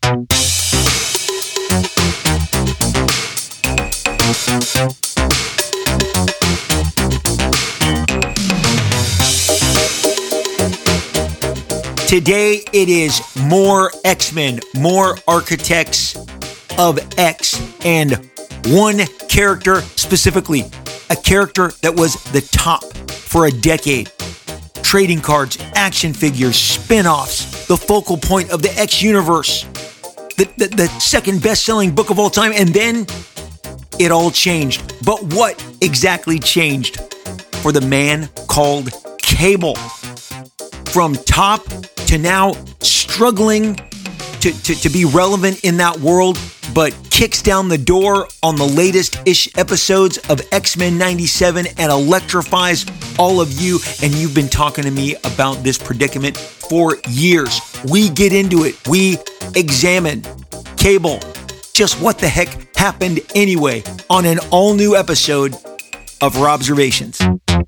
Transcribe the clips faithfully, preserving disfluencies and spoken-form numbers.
Today, it is more X-Men, more Architects of X, and one character specifically, a character that was the top for a decade. Trading cards, action figures, spin-offs, the focal point of the X universe, the, the, the second best-selling book of all time, and then it all changed. But what exactly changed for the man called Cable? From top to now struggling to, to, to be relevant in that world, but kicks down the door on the latest-ish episodes of X-Men ninety-seven and electrifies all of you. And you've been talking to me about this predicament for years. We get into it. We examine Cable. Just what the heck happened anyway on an all-new episode of Robservations.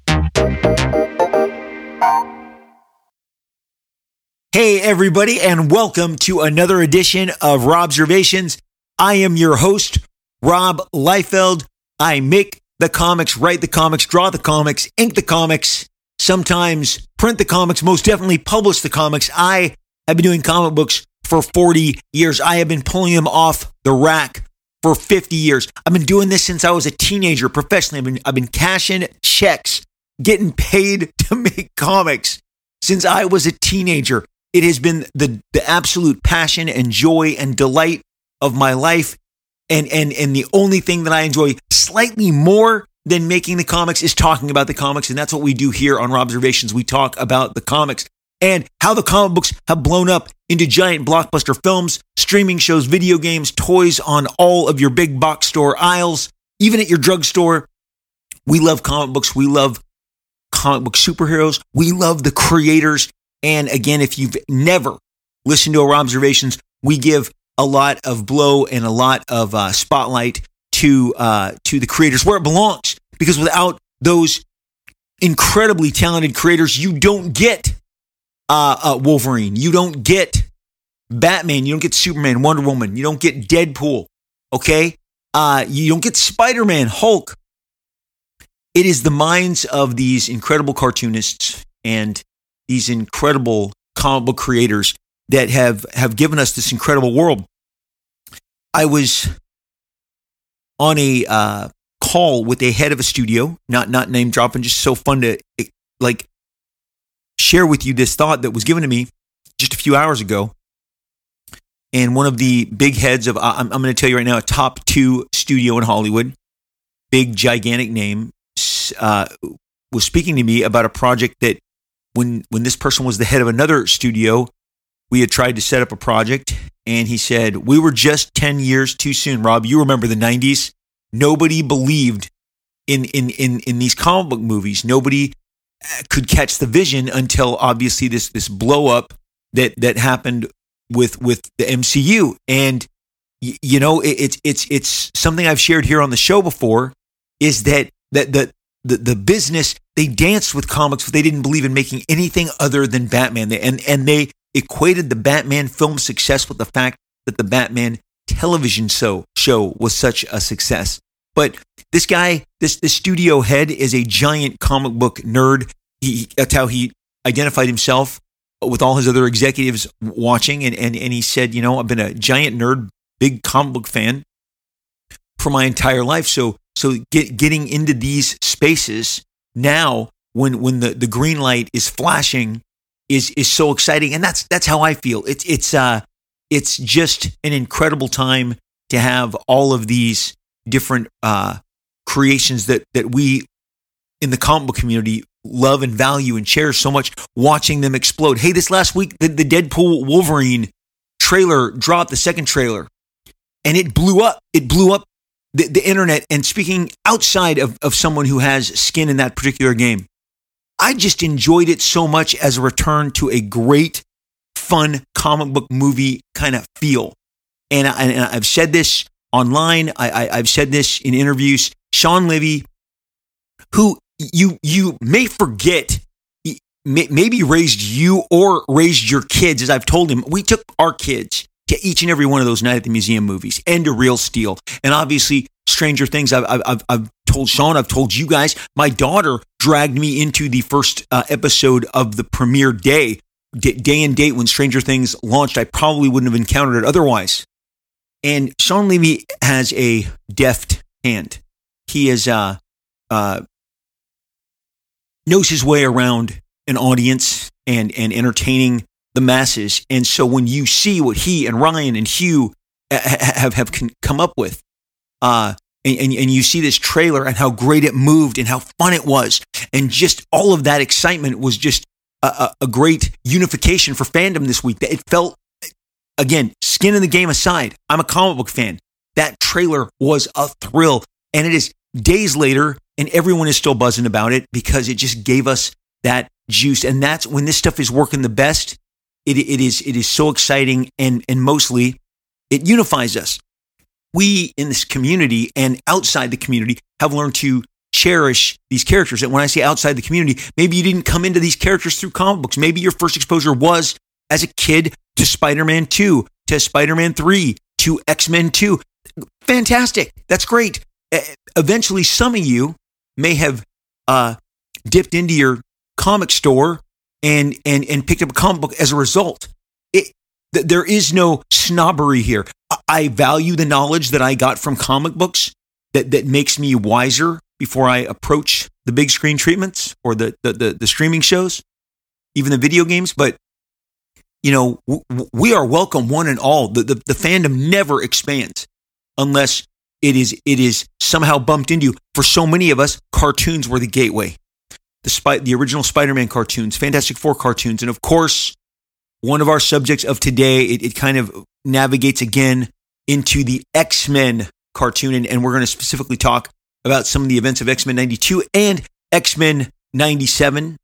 Hey everybody, and welcome to another edition of Robservations. I am your host, Rob Liefeld. I make the comics, write the comics, draw the comics, ink the comics, sometimes print the comics, most definitely publish the comics. I have been doing comic books for forty years. I have been pulling them off the rack for fifty years. I've been doing this since I was a teenager professionally. I've been, I've been cashing checks, getting paid to make comics since I was a teenager. It has been the, the absolute passion and joy and delight of my life. And, and, and the only thing that I enjoy slightly more than making the comics is talking about the comics. And that's what we do here on Robservations. We talk about the comics and how the comic books have blown up into giant blockbuster films, streaming shows, video games, toys on all of your big box store aisles, even at your drugstore. We love comic books. We love comic book superheroes. We love the creators. And again, if you've never listened to our Robservations, we give a lot of blow and a lot of uh, spotlight to uh, to the creators where it belongs. Because without those incredibly talented creators, you don't get uh, uh, Wolverine, you don't get Batman, you don't get Superman, Wonder Woman, you don't get Deadpool, okay? Uh, you don't get Spider-Man, Hulk. It is the minds of these incredible cartoonists and these incredible comic book creators that have, have given us this incredible world. I was on a uh, call with a head of a studio, not not name dropping, just so fun to like share with you this thought that was given to me just a few hours ago. And one of the big heads of, I'm, I'm going to tell you right now, a top two studio in Hollywood, big gigantic name, uh, was speaking to me about a project that When when this person was the head of another studio, we had tried to set up a project, and he said, we were just ten years too soon. Rob, you remember the nineties? Nobody believed in, in, in, in these comic book movies. Nobody could catch the vision until obviously this this blow up that that happened with with the M C U. And y- you know, it, it's it's it's something I've shared here on the show before, is that that that the the business, they danced with comics, but they didn't believe in making anything other than Batman. They, and, and they equated the Batman film success with the fact that the Batman television show, show was such a success. But this guy, this, this studio head is a giant comic book nerd. He, that's how he identified himself with all his other executives watching. And, and, and he said, you know, I've been a giant nerd, big comic book fan for my entire life. So So get, getting into these spaces now, when when the, the green light is flashing, is is so exciting, and that's that's how I feel. It's it's uh it's just an incredible time to have all of these different uh, creations that that we in the comic book community love and value and cherish so much. Watching them explode. Hey, this last week the, the Deadpool Wolverine trailer dropped, the second trailer, and it blew up. It blew up. The, the internet. And speaking outside of, of someone who has skin in that particular game, I just enjoyed it so much as a return to a great, fun comic book movie kind of feel. And, I, and I've said this online. I, I, I've said this in interviews. Sean Levy, who you you may forget, maybe raised you or raised your kids, as I've told him. We took our kids to each and every one of those Night at the Museum movies and to Real Steel. And obviously, Stranger Things, I've, I've, I've told Sean, I've told you guys, my daughter dragged me into the first uh, episode of the premiere day, d- day and date when Stranger Things launched. I probably wouldn't have encountered it otherwise. And Sean Levy has a deft hand. He is, uh, uh, knows his way around an audience and, and entertaining the masses. And so when you see what he and Ryan and Hugh have, have come up with, uh, and, and, and you see this trailer and how great it moved and how fun it was, and just all of that excitement was just a, a, a great unification for fandom this week. It felt, again, skin in the game aside, I'm a comic book fan. That trailer was a thrill. And it is days later, and everyone is still buzzing about it because it just gave us that juice. And that's when this stuff is working the best. It, it is it is so exciting, and, and mostly it unifies us. We in this community and outside the community have learned to cherish these characters. And when I say outside the community, maybe you didn't come into these characters through comic books. Maybe your first exposure was as a kid to Spider-Man two, to Spider-Man three, to X-Men two. Fantastic. That's great. Eventually, some of you may have uh, dipped into your comic store and and and picked up a comic book as a result. It, th- there is no snobbery here. I-, I value the knowledge that I got from comic books that, that makes me wiser before I approach the big screen treatments or the, the, the, the streaming shows, even the video games. But, you know, w- we are welcome one and all. The, the, the fandom never expands unless it is it is somehow bumped into. For so many of us, cartoons were the gateway. The Spy, the original Spider-Man cartoons, Fantastic Four cartoons, and of course, one of our subjects of today, it, it kind of navigates again into the X-Men cartoon, and, and we're going to specifically talk about some of the events of X-Men ninety-two and X-Men ninety-seven,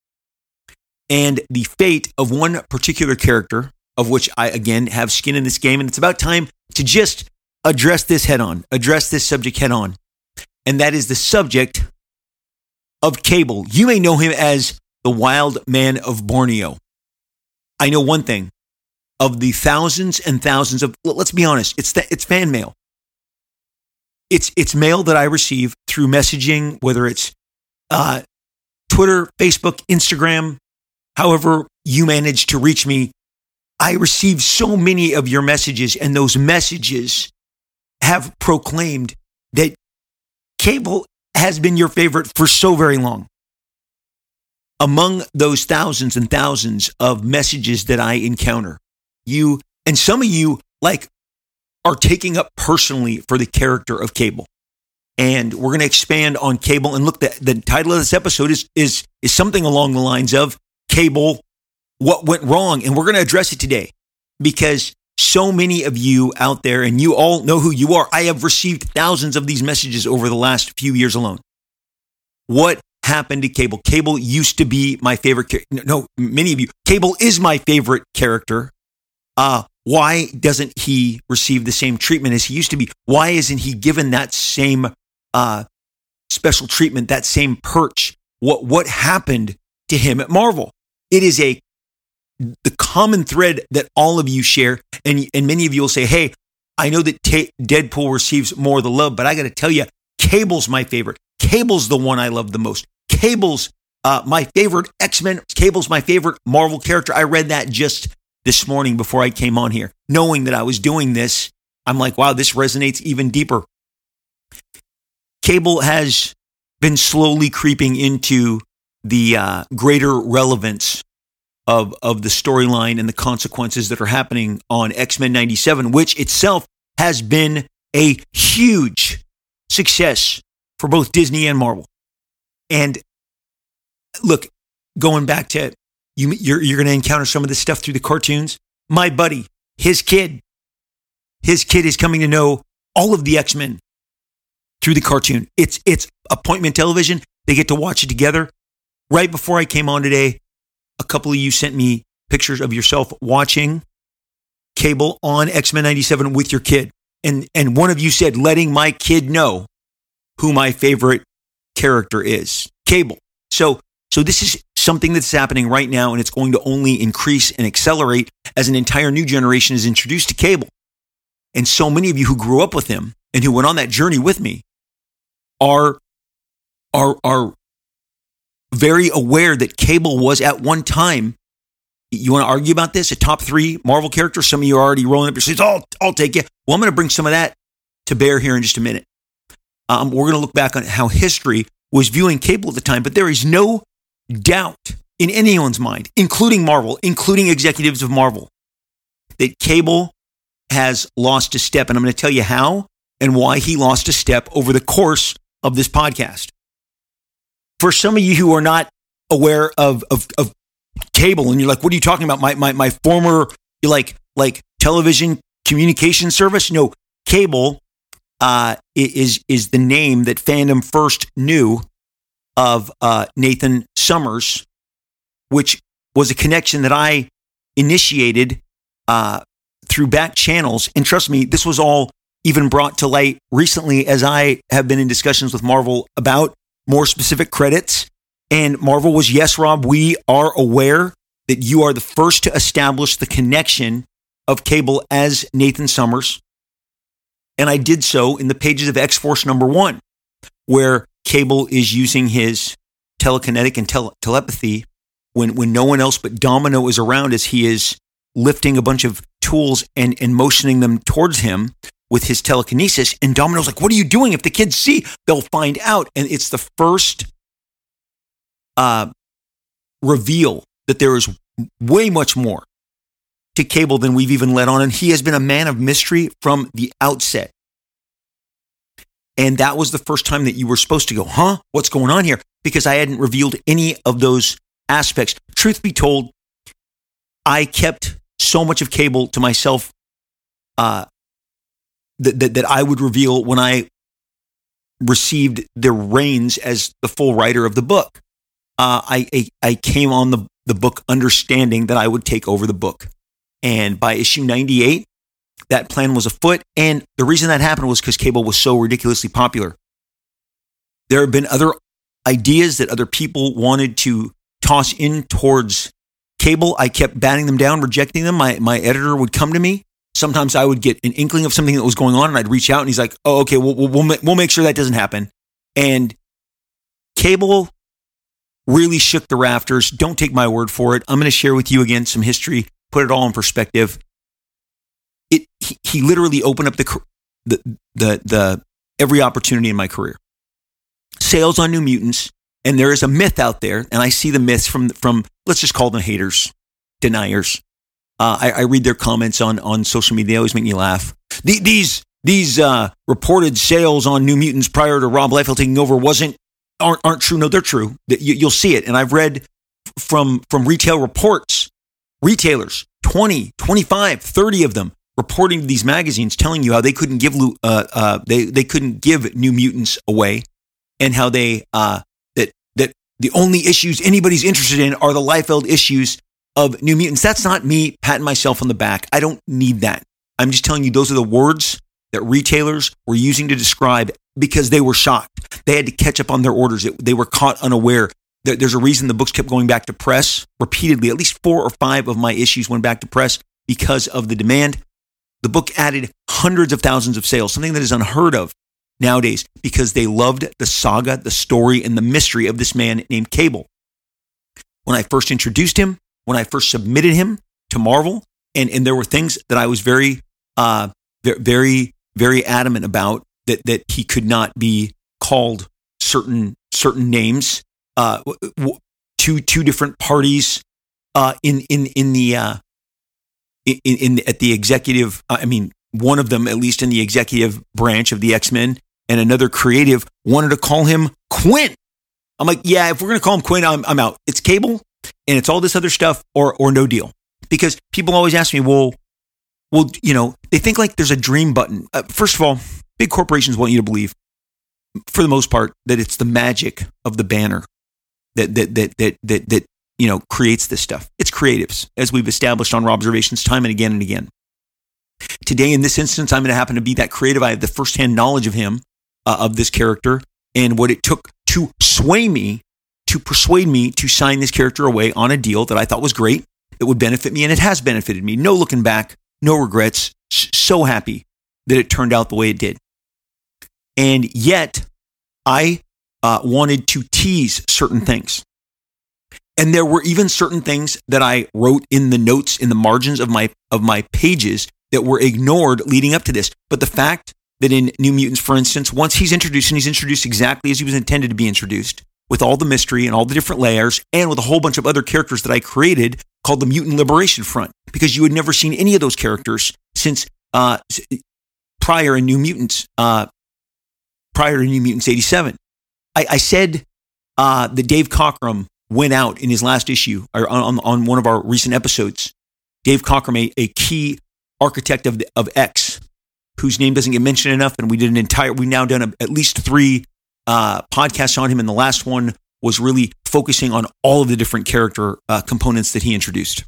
and the fate of one particular character, of which I, again, have skin in this game, and it's about time to just address this head on, address this subject head on. And that is the subject of Cable. You may know him as the Wild Man of Borneo. I know one thing. Of the thousands and thousands of, let's be honest, it's the, it's fan mail. It's it's mail that I receive through messaging, whether it's uh, Twitter, Facebook, Instagram, however you manage to reach me. I receive so many of your messages, and those messages have proclaimed that Cable has been your favorite for so very long. Among those thousands and thousands of messages that I encounter, you, and some of you, like, are taking up personally for the character of Cable. And we're going to expand on Cable. And look, the, the title of this episode is, is, is something along the lines of Cable, what went wrong? And we're going to address it today because so many of you out there, and you all know who you are. I have received thousands of these messages over the last few years alone. What happened to Cable? Cable used to be my favorite character. No, many of you. Cable is my favorite character. Uh, why doesn't he receive the same treatment as he used to be? Why isn't he given that same uh, special treatment, that same perch? What what happened to him at Marvel? It is a the common thread that all of you share, and and many of you will say, "Hey, I know that T- Deadpool receives more of the love, but I got to tell you, Cable's my favorite. Cable's the one I love the most. Cable's uh, my favorite X-Men. Cable's my favorite Marvel character." I read that just this morning before I came on here, knowing that I was doing this. I'm like, wow, this resonates even deeper. Cable has been slowly creeping into the uh, greater relevance of, of the storyline and the consequences that are happening on X-Men ninety-seven, which itself has been a huge success for both Disney and Marvel. And look, going back to you, you're, you're going to encounter some of this stuff through the cartoons. My buddy, his kid, his kid is coming to know all of the X-Men through the cartoon. It's it's appointment television. They get to watch it together. Right before I came on today, a couple of you sent me pictures of yourself watching Cable on X-Men ninety-seven with your kid. And, and one of you said, letting my kid know who my favorite character is, Cable. So So this is something that's happening right now, and it's going to only increase and accelerate as an entire new generation is introduced to cable. And so many of you who grew up with him and who went on that journey with me are, are, are very aware that Cable was at one time, you want to argue about this, a top three Marvel character? Some of you are already rolling up your sleeves. Oh, I'll take it. Well, I'm going to bring some of that to bear here in just a minute. Um, we're going to look back on how history was viewing Cable at the time, but there is no doubt in anyone's mind, including Marvel, including executives of Marvel, that Cable has lost a step. And I'm going to tell you how and why he lost a step over the course of this podcast. For some of you who are not aware of, of, of Cable, and you're like, what are you talking about? My, my, my former, like, like television communication service? No, Cable uh, is, is the name that fandom first knew of uh, Nathan Summers, which was a connection that I initiated uh, through back channels. And trust me, this was all even brought to light recently as I have been in discussions with Marvel about more specific credits. And Marvel was, yes, Rob, we are aware that you are the first to establish the connection of Cable as Nathan Summers. And I did so in the pages of X-Force number one, where Cable is using his telekinetic and tele- telepathy when, when no one else but Domino is around, as he is lifting a bunch of tools and, and motioning them towards him with his telekinesis. And Domino's like, what are you doing? If the kids see, they'll find out. And it's the first uh, reveal that there is way much more to Cable than we've even let on. And he has been a man of mystery from the outset. And that was the first time that you were supposed to go, huh? What's going on here? Because I hadn't revealed any of those aspects. Truth be told, I kept so much of Cable to myself uh, that, that, that I would reveal when I received the reins as the full writer of the book. Uh, I, I I came on the, the book understanding that I would take over the book. And by issue ninety-eight, that plan was afoot. And the reason that happened was because Cable was so ridiculously popular. There have been other ideas that other people wanted to toss in towards Cable. I kept batting them down, rejecting them. My my editor would come to me. Sometimes I would get an inkling of something that was going on, and I'd reach out, and he's like, oh, okay, we'll, we'll, we'll make sure that doesn't happen. And Cable really shook the rafters. Don't take my word for it. I'm going to share with you again some history, put it all in perspective. It he, he literally opened up the, the the the every opportunity in my career. Sales on New Mutants, and there is a myth out there, and I see the myths from from let's just call them haters, deniers. Uh, I, I read their comments on on social media. They always make me laugh. The, these these uh, reported sales on New Mutants prior to Rob Liefeld taking over wasn't aren't aren't true. No, they're true. You, you'll see it, and I've read from from retail reports, retailers, twenty, twenty-five, thirty of them, reporting to these magazines, telling you how they couldn't give uh, uh, they they couldn't give New Mutants away, and how they uh, that that the only issues anybody's interested in are the Liefeld issues of New Mutants. That's not me patting myself on the back. I don't need that. I'm just telling you those are the words that retailers were using to describe because they were shocked. They had to catch up on their orders. It, they were caught unaware. There, there's a reason the books kept going back to press repeatedly. At least four or five of my issues went back to press because of the demand. The book added hundreds of thousands of sales, something that is unheard of nowadays because they loved the saga, the story, and the mystery of this man named Cable. When I first introduced him, when I first submitted him to Marvel, and, and there were things that I was very, uh, very, very adamant about, that that he could not be called certain certain names. Uh, two two different parties uh, in in in the uh, in, in at the executive. I mean, one of them at least in the executive branch of the X-Men, and another creative wanted to call him Quinn. I'm like, yeah, if we're gonna call him Quinn, I'm I'm out. It's Cable, and it's all this other stuff, or or no deal. Because people always ask me, well, well, you know, they think like there's a dream button. Uh, first of all, big corporations want you to believe, for the most part, that it's the magic of the banner that that that that that, that you know creates this stuff. It's creatives, as we've established on Robservations time and again and again. Today, in this instance, I'm going to happen to be that creative. I have the firsthand knowledge of him, uh, of this character, and what it took to sway me to persuade me to sign this character away on a deal that I thought was great, that would benefit me, and it has benefited me. No looking back, no regrets. So happy that it turned out the way it did. And yet, I uh, wanted to tease certain things. And there were even certain things that I wrote in the notes, in the margins of my of my pages that were ignored leading up to this. But the fact that in New Mutants, for instance, once he's introduced, and he's introduced exactly as he was intended to be introduced, with all the mystery and all the different layers, and with a whole bunch of other characters that I created called the Mutant Liberation Front, because you had never seen any of those characters since uh, prior in New Mutants, uh, prior to New Mutants eighty-seven. I, I said uh, that Dave Cockrum went out in his last issue, or on, on one of our recent episodes. Dave Cockrum, a, a key architect of, the, of X, whose name doesn't get mentioned enough, and we did an entire, we've now done a, at least three uh, podcasts on him, and the last one was really focusing on all of the different character uh, components that he introduced.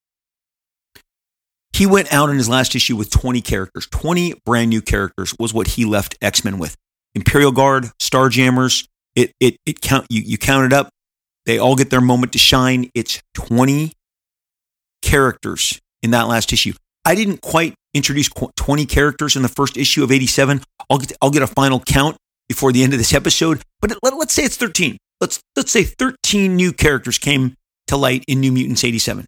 He went out in his last issue with twenty characters. twenty brand new characters was what he left X-Men with. Imperial Guard, Starjammers, it it it count you you count it up. They all get their moment to shine. It's twenty characters in that last issue. I didn't quite introduce twenty characters in the first issue of eighty-seven. I'll get I'll get a final count before the end of this episode. But let, let's say it's thirteen. Let's let's say thirteen new characters came to light in New Mutants eighty-seven.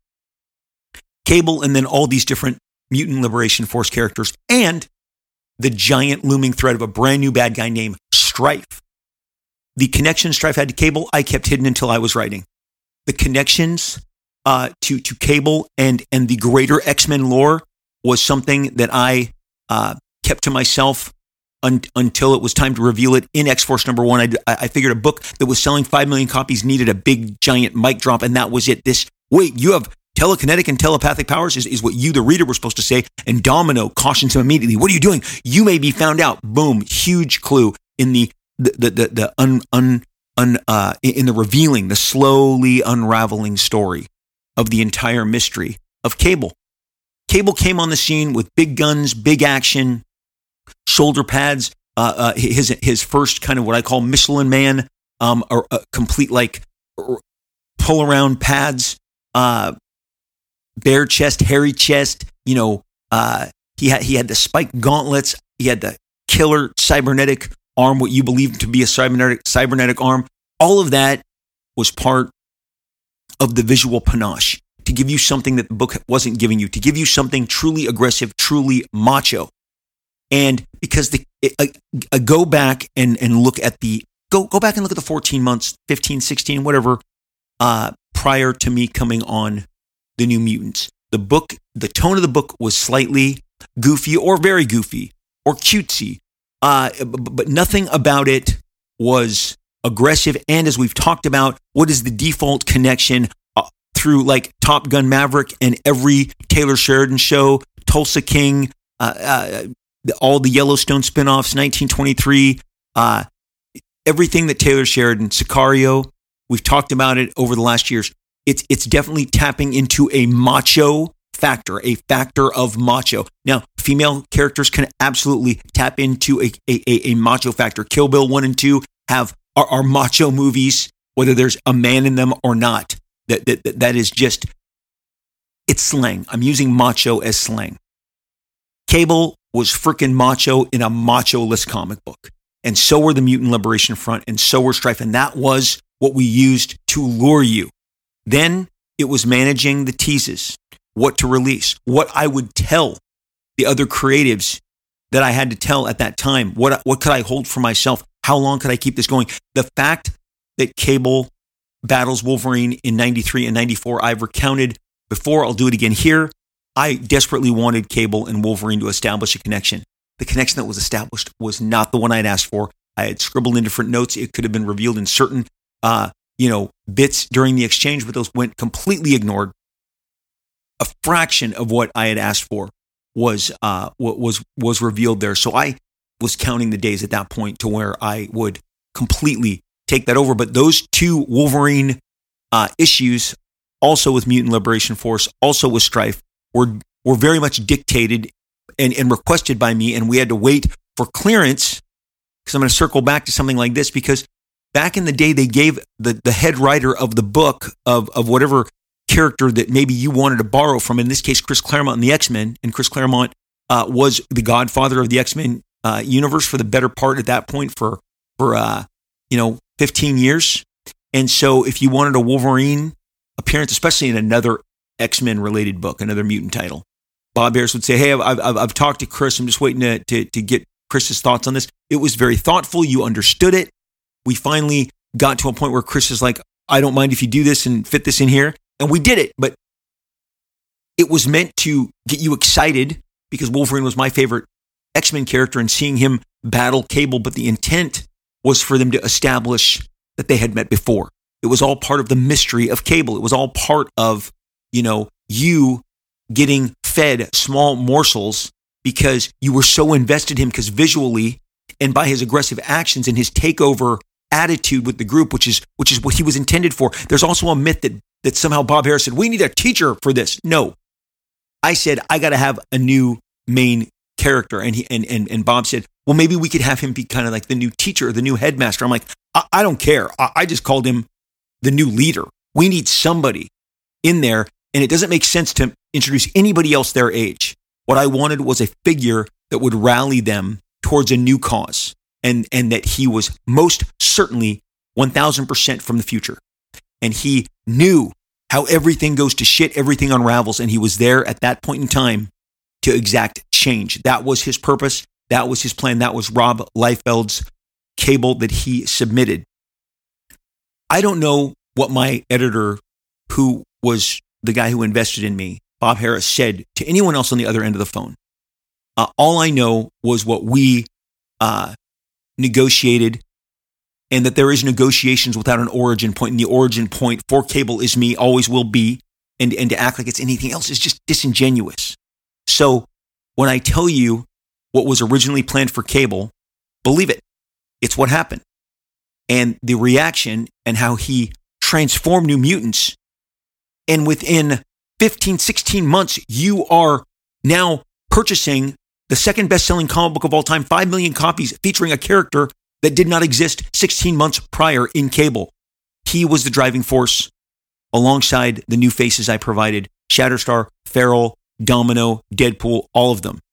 Cable, and then all these different Mutant Liberation Force characters, and the giant looming threat of a brand new bad guy named Strife. The connection Strife had to Cable, I kept hidden until I was writing. The connections uh, to to Cable and and the greater X-Men lore was something that I uh, kept to myself un- until it was time to reveal it in X-Force number one. I, I figured a book that was selling five million copies needed a big giant mic drop, and that was it. This, wait, you have telekinetic and telepathic powers is, is what you, the reader, were supposed to say. And Domino cautions him immediately. What are you doing? You may be found out. Boom. Huge clue in the the the the, the un un un uh in the revealing, the slowly unraveling story of the entire mystery of Cable. Cable came on the scene with big guns, big action, shoulder pads. Uh, uh his his first kind of what I call Michelin Man, um, or uh, complete like pull around pads. Uh. Bare chest, hairy chest, you know, uh, he had he had the spiked gauntlets, he had the killer cybernetic arm, what you believe to be a cybernetic cybernetic arm. All of that was part of the visual panache, to give you something that the book wasn't giving you, to give you something truly aggressive, truly macho. And because the uh, uh, go back and and look at the go go back and look at the fourteen months, fifteen, sixteen, whatever, uh, prior to me coming on the New Mutants. The book, the tone of the book was slightly goofy or very goofy or cutesy, uh, but nothing about it was aggressive. And as we've talked about, what is the default connection uh, through like Top Gun Maverick and every Taylor Sheridan show, Tulsa King, uh, uh, all the Yellowstone spinoffs, nineteen twenty-three, uh, everything that Taylor Sheridan, Sicario, we've talked about it over the last years. It's it's definitely tapping into a macho factor, a factor of macho. Now, female characters can absolutely tap into a a, a macho factor. Kill Bill one and two have are, are macho movies, whether there's a man in them or not. That that that is just, it's slang. I'm using macho as slang. Cable was freaking macho in a macho-less comic book, and so were the Mutant Liberation Front, and so were Strife, and that was what we used to lure you. Then it was managing the teases, what to release, what I would tell the other creatives that I had to tell at that time. What, what could I hold for myself? How long could I keep this going? The fact that Cable battles Wolverine in ninety-three and ninety-four, I've recounted before. I'll do it again here. I desperately wanted Cable and Wolverine to establish a connection. The connection that was established was not the one I'd asked for. I had scribbled in different notes. It could have been revealed in certain uh, you know, bits during the exchange, but those went completely ignored. A fraction of what I had asked for was uh, was was revealed there. So I was counting the days at that point to where I would completely take that over. But those two Wolverine uh, issues, also with Mutant Liberation Force, also with Strife, were were very much dictated and, and requested by me, and we had to wait for clearance, because I'm going to circle back to something like this, because back in the day, they gave the, the head writer of the book of, of whatever character that maybe you wanted to borrow from, in this case, Chris Claremont and the X-Men. And Chris Claremont uh, was the godfather of the X-Men uh, universe for the better part at that point for, for uh, you know, fifteen years. And so if you wanted a Wolverine appearance, especially in another X-Men related book, another mutant title, Bob Harras would say, hey, I've, I've, I've talked to Chris. I'm just waiting to, to, to get Chris's thoughts on this. It was very thoughtful. You understood it. We finally got to a point where Chris is like, I don't mind if you do this and fit this in here. And we did it. But it was meant to get you excited because Wolverine was my favorite X-Men character and seeing him battle Cable. But the intent was for them to establish that they had met before. It was all part of the mystery of Cable. It was all part of, you know, you getting fed small morsels because you were so invested in him, because visually and by his aggressive actions and his takeover attitude with the group, which is which is what he was intended for. There's also a myth that that somehow Bob Harras said, we need a teacher for this. No. I said, I got to have a new main character. And he and, and and Bob said, well, maybe we could have him be kind of like the new teacher or the new headmaster. I'm like, I, I don't care. I, I just called him the new leader. We need somebody in there. And it doesn't make sense to introduce anybody else their age. What I wanted was a figure that would rally them towards a new cause, and, and that he was most certainly one thousand percent from the future. And he knew how everything goes to shit, everything unravels, and he was there at that point in time to exact change. That was his purpose. That was his plan. That was Rob Liefeld's Cable that he submitted. I don't know what my editor, who was the guy who invested in me, Bob Harras, said to anyone else on the other end of the phone. Uh, all I know was what we uh, negotiated, and that there is negotiations without an origin point. And the origin point for Cable is me, always will be. And, and to act like it's anything else is just disingenuous. So when I tell you what was originally planned for Cable, believe it. It's what happened. And the reaction and how he transformed New Mutants. And within fifteen, sixteen months, you are now purchasing the second best-selling comic book of all time, five million copies, featuring a character that did not exist sixteen months prior in Cable. He was the driving force alongside the new faces I provided, Shatterstar, Feral, Domino, Deadpool, all of them.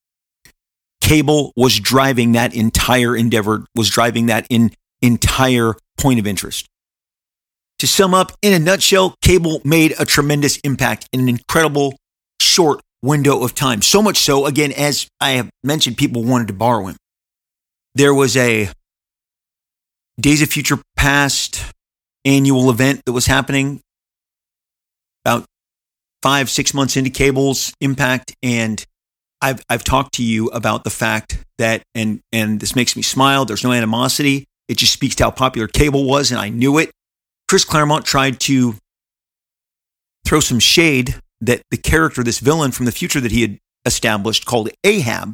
Cable was driving that entire endeavor, was driving that in, entire point of interest. To sum up, in a nutshell, Cable made a tremendous impact in an incredible short window of time. So much so, again, as I have mentioned, people wanted to borrow him. There was a Days of Future Past annual event that was happening about five, six months into Cable's impact. And I've I've talked to you about the fact that, and, and this makes me smile, there's no animosity. It just speaks to how popular Cable was, and I knew it. Chris Claremont tried to throw some shade that the character, this villain from the future that he had established called Ahab,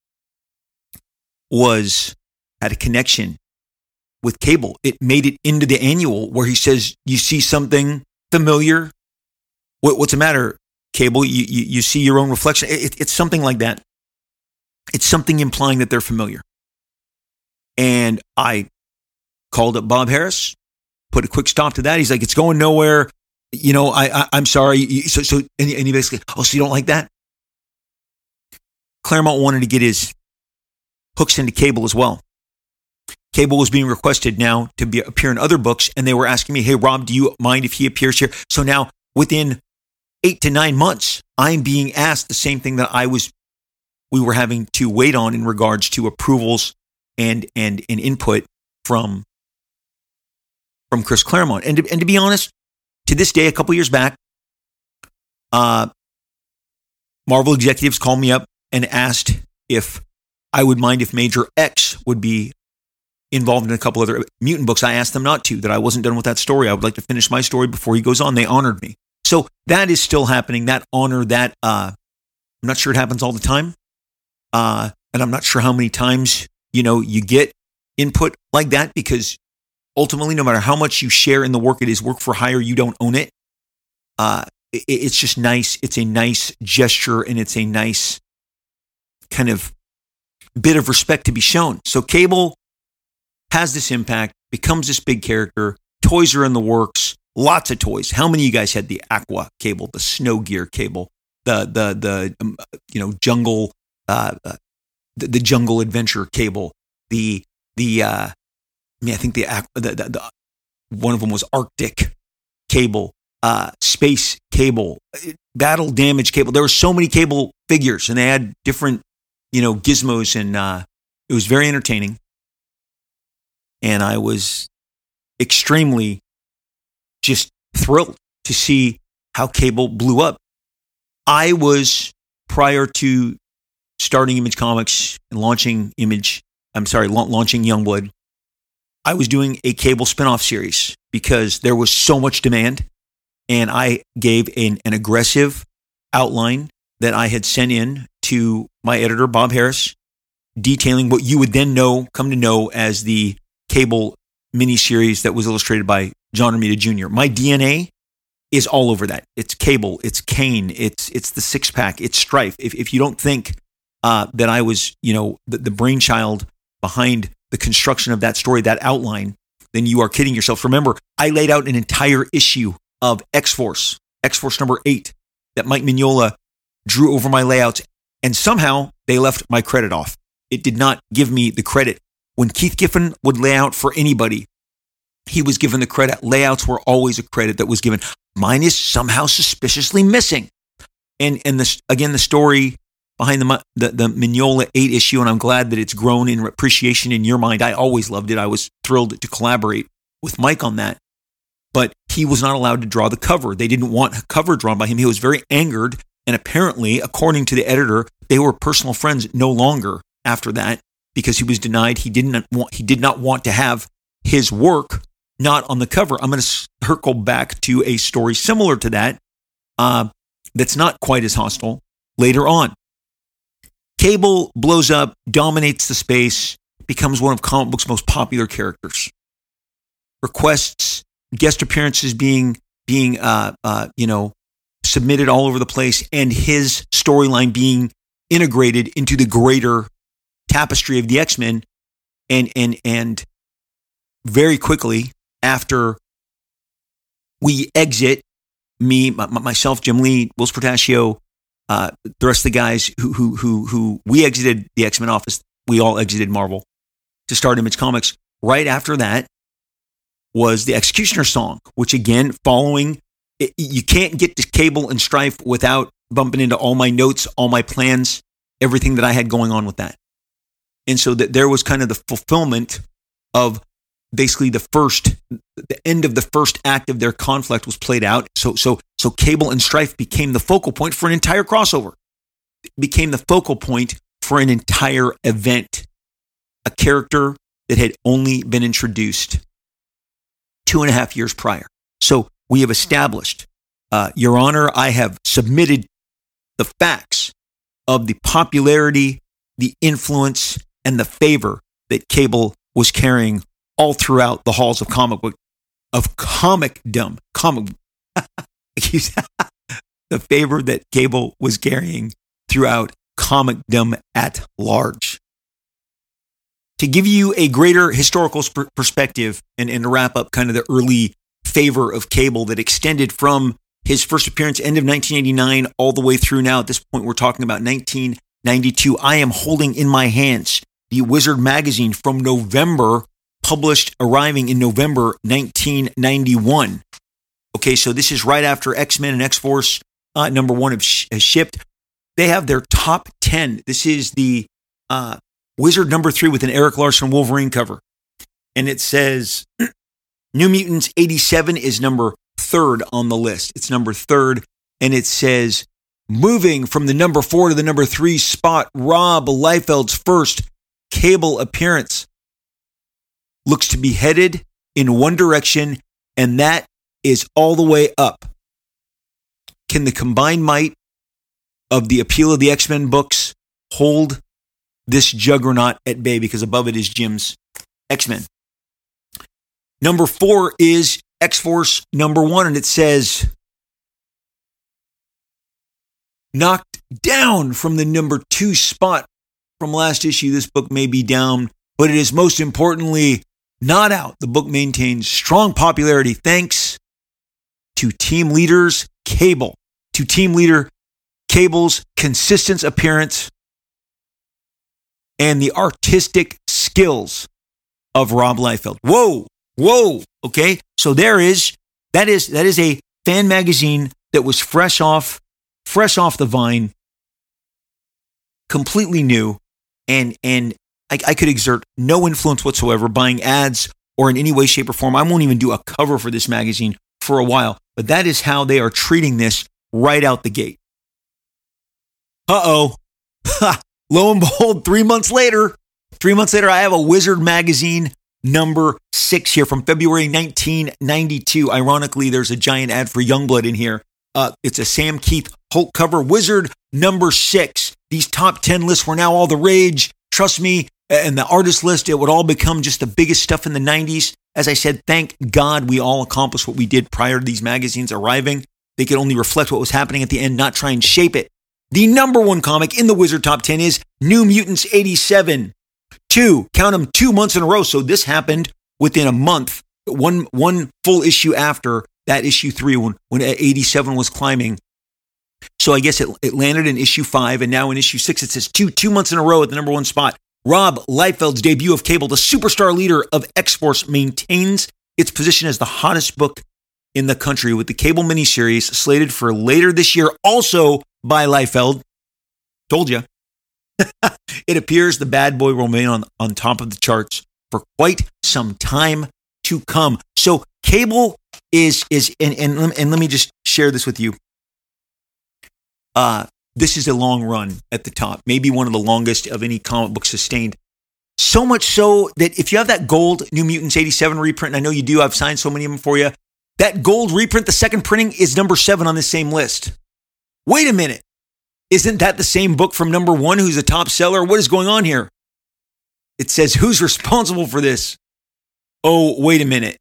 was had a connection with Cable. It made it into the annual where he says, you see something familiar? What, what's the matter, Cable? You, you, you see your own reflection? It, it's something like that. It's something implying that they're familiar. And I called up Bob Harras, put a quick stop to that. He's like, it's going nowhere. You know, I, I I'm sorry. So, so, and he basically, oh, so you don't like that? Claremont wanted to get his hooks into Cable as well. Cable was being requested now to be, appear in other books, and they were asking me, hey, Rob, do you mind if he appears here? So now, within eight to nine months, I'm being asked the same thing that I was, we were having to wait on in regards to approvals and and, and input from from Chris Claremont. And to, and to be honest, to this day, a couple years back, uh, Marvel executives called me up and asked if I would mind if Major X would be involved in a couple other mutant books. I asked them not to, that I wasn't done with that story. I would like to finish my story before he goes on. They honored me. So that is still happening. That honor, that, uh, I'm not sure it happens all the time. Uh, and I'm not sure how many times, you know, you get input like that, because ultimately, no matter how much you share in the work, it is work for hire. You don't own it. Uh, it it's just nice. It's a nice gesture, and it's a nice kind of bit of respect to be shown. So Cable has this impact, becomes this big character. Toys are in the works, lots of toys. How many of you guys had the Aqua cable, the Snow Gear cable, the the the um, you know jungle uh, uh, the, the jungle adventure cable, the the uh, I mean I think the, the, the, the one of them was Arctic cable, uh, space cable, battle damage cable. There were so many cable figures, and they had different you know gizmos, and uh, it was very entertaining. And I was extremely just thrilled to see how cable blew up. I was, prior to starting Image Comics and launching Image, I'm sorry, la- launching Youngblood, I was doing a cable spinoff series because there was so much demand, and I gave an, an aggressive outline that I had sent in to my editor, Bob Harris, detailing what you would then know, come to know as the cable miniseries that was illustrated by John Romita Junior My D N A is all over that. It's Cable, it's Kane, it's it's the Six Pack, it's Strife. If if you don't think uh, that I was, you know, the, the brainchild behind the construction of that story, that outline, then you are kidding yourself. Remember, I laid out an entire issue of X-Force, X-Force number eight, that Mike Mignola drew over my layouts, and somehow they left my credit off. It did not give me the credit. When Keith Giffen would lay out for anybody, he was given the credit. Layouts were always a credit that was given. Mine is somehow suspiciously missing. And and this again, the story behind the, the the Mignola eight issue, and I'm glad that it's grown in appreciation in your mind. I always loved it. I was thrilled to collaborate with Mike on that. But he was not allowed to draw the cover. They didn't want a cover drawn by him. He was very angered, and apparently, according to the editor, they were personal friends no longer after that, because he was denied. He didn't want, he did not want to have his work not on the cover. I'm going to circle back to a story similar to that, uh, that's not quite as hostile later on. Cable blows up, dominates the space, becomes one of comic books' most popular characters. Requests, guest appearances being being uh, uh, you know submitted all over the place, and his storyline being integrated into the greater tapestry of the X-Men, and and and very quickly after we exit, me, my, myself, Jim Lee, Will Spartaccio, uh, the rest of the guys who who who who we exited the X-Men office, we all exited Marvel to start Image Comics. Right after that was the Executioner song, which again, following, it, you can't get to Cable and Strife without bumping into all my notes, all my plans, everything that I had going on with that. And so that there was kind of the fulfillment of basically the first, the end of the first act of their conflict was played out. So, so, so Cable and Strife became the focal point for an entire crossover. It became the focal point for an entire event. A character that had only been introduced two and a half years prior. So we have established, uh, Your Honor, I have submitted the facts of the popularity, the influence, and the favor that Cable was carrying all throughout the halls of comic book, of comicdom, comic, the favor that Cable was carrying throughout comicdom at large. To give you a greater historical sp- perspective and, and to wrap up kind of the early favor of Cable that extended from his first appearance, end of nineteen eighty-nine, all the way through now. At this point, we're talking about nineteen ninety-two. I am holding in my hands the Wizard magazine from November, published, arriving in November nineteen ninety-one. Okay, so this is right after X-Men and X-Force uh, number one have, sh- has shipped. They have their top ten. This is the uh, Wizard number three with an Eric Larson Wolverine cover. And it says New Mutants eighty-seven is number third on the list. It's number third. And it says, moving from the number four to the number three spot, Rob Liefeld's first Cable appearance looks to be headed in one direction, and that is all the way up. Can the combined might of the appeal of the X-Men books hold this juggernaut at bay? Because above it is Jim's X-Men. Number four is X-Force number one, and it says, knocked down from the number two spot from last issue. This book may be down, but it is most importantly not out. The book maintains strong popularity thanks to team leaders Cable, to team leader Cable's consistent appearance and the artistic skills of Rob Liefeld. Whoa, whoa. Okay, so there is that is that is a fan magazine that was fresh off, fresh off the vine, completely new, and and I, I could exert no influence whatsoever buying ads or in any way, shape, or form. I won't even do a cover for this magazine for a while, but that is how they are treating this right out the gate. Uh-oh. Lo and behold, three months later, three months later, I have a Wizard magazine number six here from February nineteen ninety-two. Ironically, there's a giant ad for Youngblood in here. Uh, it's a Sam Keith Holt cover. Wizard number six. These top ten lists were now all the rage. Trust me, and the artist list, it would all become just the biggest stuff in the nineties. As I said, thank God we all accomplished what we did prior to these magazines arriving. They could only reflect what was happening at the end, not try and shape it. The number one comic in the Wizard Top ten is New Mutants eighty-seven. Two, count them, two months in a row. So this happened within a month, one one full issue after that issue three, when, when eighty-seven was climbing. So I guess it, it landed in issue five, and now in issue six, it says two, two months in a row at the number one spot. Rob Liefeld's debut of Cable, the superstar leader of X-Force, maintains its position as the hottest book in the country, with the Cable miniseries slated for later this year, also by Liefeld. Told you. It appears the bad boy will remain on, on top of the charts for quite some time to come. So Cable is, is and, and, and let me just share this with you. Uh, this is a long run at the top, maybe one of the longest of any comic book sustained. So much so that if you have that gold New Mutants eighty-seven reprint, and I know you do, I've signed so many of them for you, that gold reprint, the second printing, is number seven on this same list. Wait a minute. Isn't that the same book from number one who's a top seller? What is going on here? It says, who's responsible for this? Oh, wait a minute.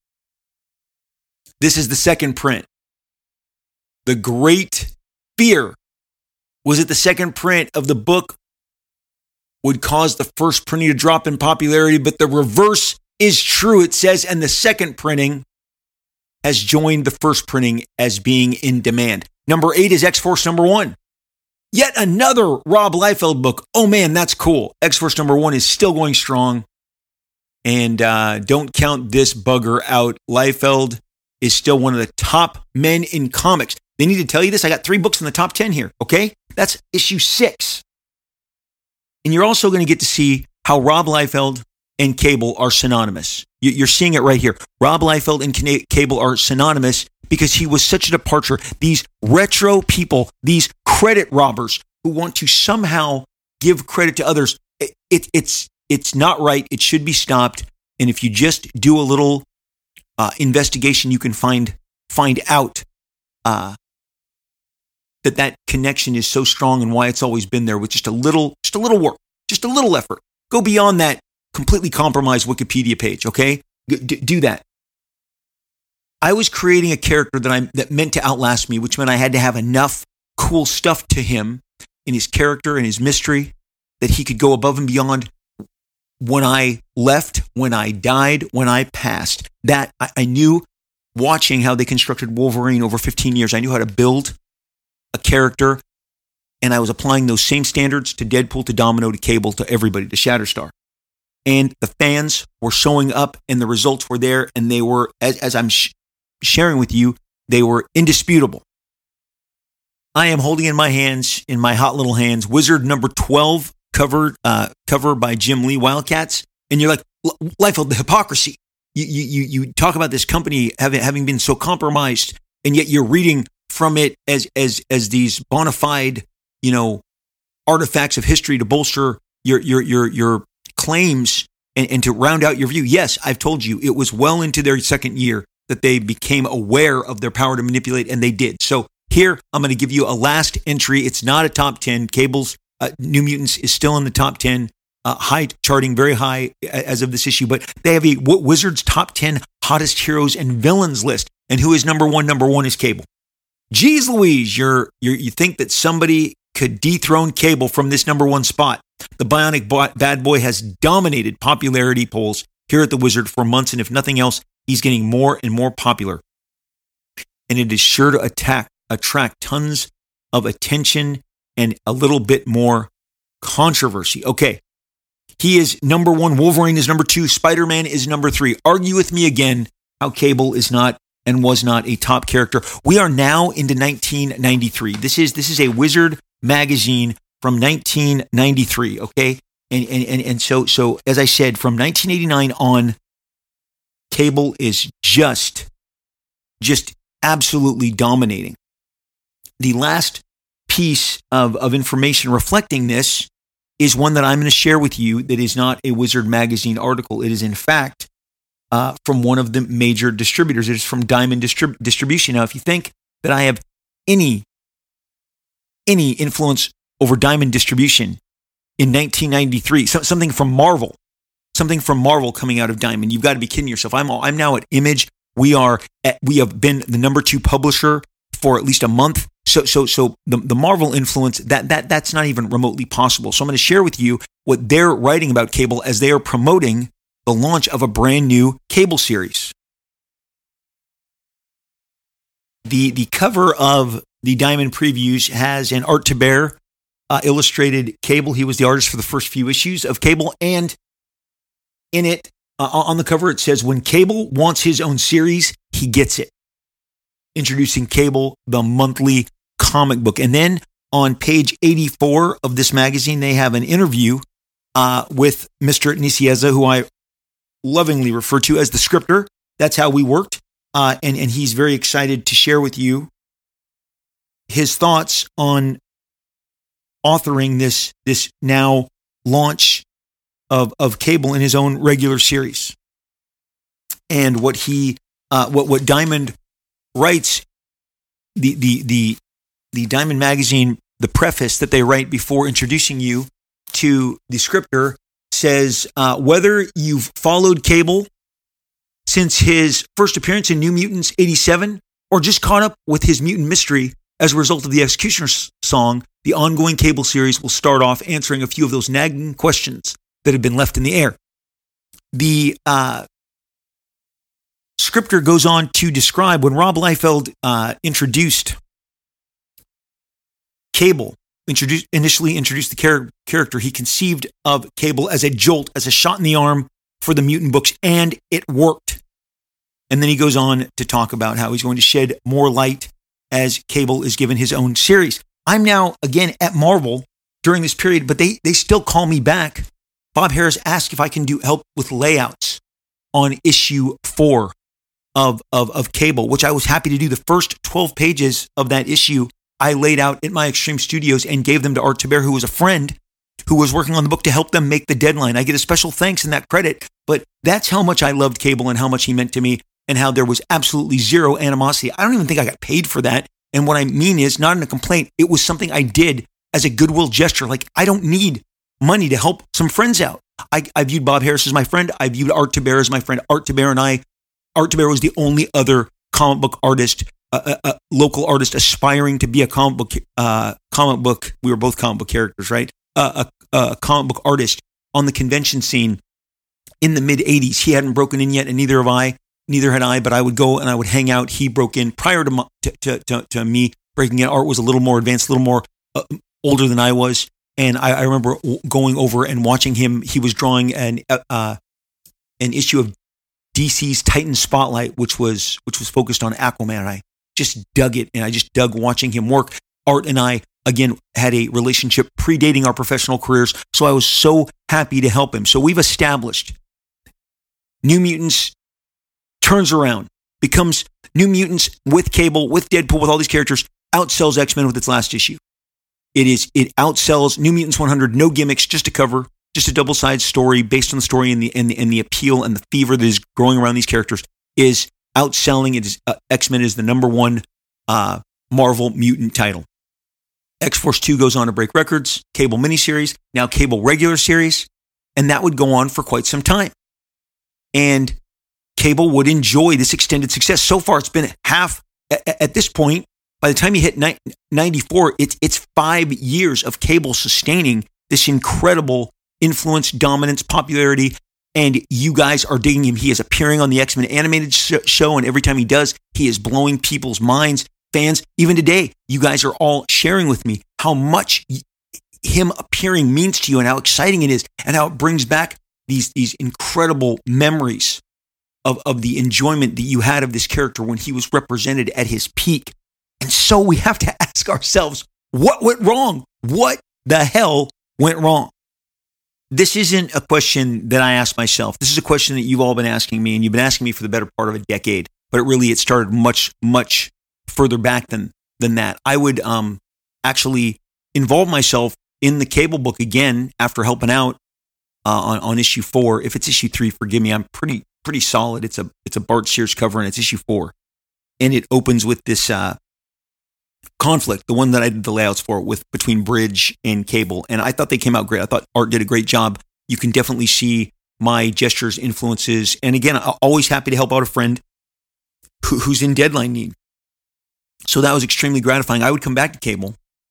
This is the second print. The Great Fear. Was it the second print of the book would cause the first printing to drop in popularity? But the reverse is true. It says, and the second printing has joined the first printing as being in demand. Number eight is X-Force number one. Yet another Rob Liefeld book. Oh man, that's cool. X-Force number one is still going strong. And uh, don't count this bugger out. Liefeld is still one of the top men in comics. They need to tell you this. I got three books in the top ten here, okay? That's issue six. And you're also going to get to see how Rob Liefeld and Cable are synonymous. You're seeing it right here. Rob Liefeld and Cable are synonymous because he was such a departure. These retro people, these credit robbers who want to somehow give credit to others, it, it, it's it's not right. It should be stopped. And if you just do a little uh, investigation, you can find find out uh, that that connection is so strong and why it's always been there with just a little, just a little work, just a little effort. Go beyond that completely compromised Wikipedia page, okay? D- do that. I was creating a character that I that meant to outlast me, which meant I had to have enough cool stuff to him in his character and his mystery that he could go above and beyond when I left, when I died, when I passed. That I, I knew, watching how they constructed Wolverine over fifteen years, I knew how to build a character, and I was applying those same standards to Deadpool, to Domino, to Cable, to everybody, to Shatterstar. And the fans were showing up, and the results were there, and they were, as, as I'm sh- sharing with you, they were indisputable. I am holding in my hands, in my hot little hands, Wizard number twelve, covered, uh, cover by Jim Lee, Wildcats. And you're like, Liefeld, the hypocrisy. You, you, you talk about this company having, having been so compromised, and yet you're reading from it as, as, as these bona fide, you know, artifacts of history to bolster your, your, your, your claims and, and to round out your view. Yes, I've told you, it was well into their second year that they became aware of their power to manipulate, and they did. So here, I'm going to give you a last entry. It's not a top ten. Cable's uh, New Mutants is still in the top ten, uh, high charting, very high as of this issue, but they have a w- Wizards top ten hottest heroes and villains list. And who is number one? Number one is Cable. Geez Louise, you're, you're, you think that somebody could dethrone Cable from this number one spot. The Bionic Bad Boy has dominated popularity polls here at the Wizard for months, and if nothing else, he's getting more and more popular. And it is sure to attack, attract tons of attention and a little bit more controversy. Okay, he is number one, Wolverine is number two, Spider-Man is number three. Argue with me again how Cable is not and was not a top character. We are now into nineteen ninety-three. This is this is a Wizard magazine from nineteen ninety-three, okay? And and and, and so so as I said, from nineteen eighty-nine on, Cable is just just absolutely dominating. The last piece of, of information reflecting this is one that I'm going to share with you that is not a Wizard magazine article. It is, in fact, uh, from one of the major distributors. It is from Diamond Distrib- Distribution. Now, if you think that I have any, any influence over Diamond Distribution in nineteen ninety-three, so, something from Marvel, something from Marvel coming out of Diamond, you've got to be kidding yourself. I'm, I'm now at Image. We are at, we have been the number two publisher for at least a month. So, so, so the, the Marvel influence, that, that, that's not even remotely possible. So I'm going to share with you what they're writing about Cable as they are promoting the launch of a brand new Cable series. The, the cover of the Diamond Previews has an Art Thibert uh, illustrated Cable. He was the artist for the first few issues of Cable. And in it, uh, on the cover, it says, when Cable wants his own series, he gets it. Introducing Cable, the monthly comic book. And then on page eighty-four of this magazine, they have an interview uh, with Mister Nicieza, who I lovingly refer to as the scripter. That's how we worked. Uh, and, and he's very excited to share with you his thoughts on authoring this, this now launch of, of Cable in his own regular series. And what he, uh, what, what Diamond writes, the, the, the, the Diamond magazine, the preface that they write before introducing you to the scripter says, uh, whether you've followed Cable since his first appearance in New Mutants eighty-seven or just caught up with his mutant mystery as a result of the Executioner's song, the ongoing Cable series will start off answering a few of those nagging questions that have been left in the air. The uh, scripter goes on to describe when Rob Liefeld uh, introduced Cable, introduced, initially introduced the char- character, he conceived of Cable as a jolt, as a shot in the arm for the mutant books, and it worked. And then he goes on to talk about how he's going to shed more light as Cable is given his own series. I'm now, again, at Marvel during this period, but they, they still call me back. Bob Harras asked if I can do help with layouts on issue four of, of, of Cable, which I was happy to do. The first twelve pages of that issue I laid out at my Extreme Studios and gave them to Art Thibert, who was a friend who was working on the book to help them make the deadline. I get a special thanks and that credit, but that's how much I loved Cable and how much he meant to me and how there was absolutely zero animosity. I don't even think I got paid for that. And what I mean is, not in a complaint, it was something I did as a goodwill gesture. Like, I don't need money to help some friends out. I, I viewed Bob Harras as my friend. I viewed Art Thibert as my friend. Art Thibert and I, Art Thibert was the only other comic book artist, a, a, a local artist aspiring to be a comic book, uh, comic book. We were both comic book characters, right? Uh, a, a comic book artist on the convention scene in the mid eighties. He hadn't broken in yet, and neither have I. Neither had I, but I would go and I would hang out. He broke in prior to my, to, to, to, to me breaking in. Art was a little more advanced, a little more uh, older than I was. And I, I remember going over and watching him. He was drawing an uh, an issue of D C's Titan Spotlight, which was which was focused on Aquaman. And I just dug it, and I just dug watching him work. Art and I, again, had a relationship predating our professional careers, so I was so happy to help him. So we've established New Mutants turns around, becomes New Mutants with Cable, with Deadpool, with all these characters, outsells X-Men with its last issue. It is, it outsells New Mutants one hundred, no gimmicks, just a cover, just a double-sided story based on the story and the, and the, and the appeal and the fever that is growing around these characters is outselling. It is, uh, X-Men is the number one uh, Marvel mutant title. X-Force two goes on to break records, Cable miniseries, now Cable regular series, and that would go on for quite some time. And Cable would enjoy this extended success. So far, it's been half, at, at this point, by the time you hit ninety-four, it's, it's five years of Cable sustaining this incredible influence, dominance, popularity, and you guys are digging him. He is appearing on the X-Men animated sh- show, and every time he does, he is blowing people's minds. Fans, even today, you guys are all sharing with me how much y- him appearing means to you and how exciting it is and how it brings back these, these incredible memories of, of the enjoyment that you had of this character when he was represented at his peak. And so we have to ask ourselves, what went wrong? What the hell went wrong? This isn't a question that I ask myself. This is a question that you've all been asking me, and you've been asking me for the better part of a decade. But it really, it started much, much further back than than that. I would um, actually involve myself in the Cable book again after helping out uh, on on issue four. If it's issue three, forgive me. I'm pretty pretty solid. It's a it's a Bart Sears cover, and it's issue four, and it opens with this uh, conflict, the one that I did the layouts for, with between Bridge and Cable, and I thought they came out great. I thought Art did a great job. You can definitely see my gestures, influences, and again, I'm always happy to help out a friend who, who's in deadline need. So that was extremely gratifying. I would come back to Cable,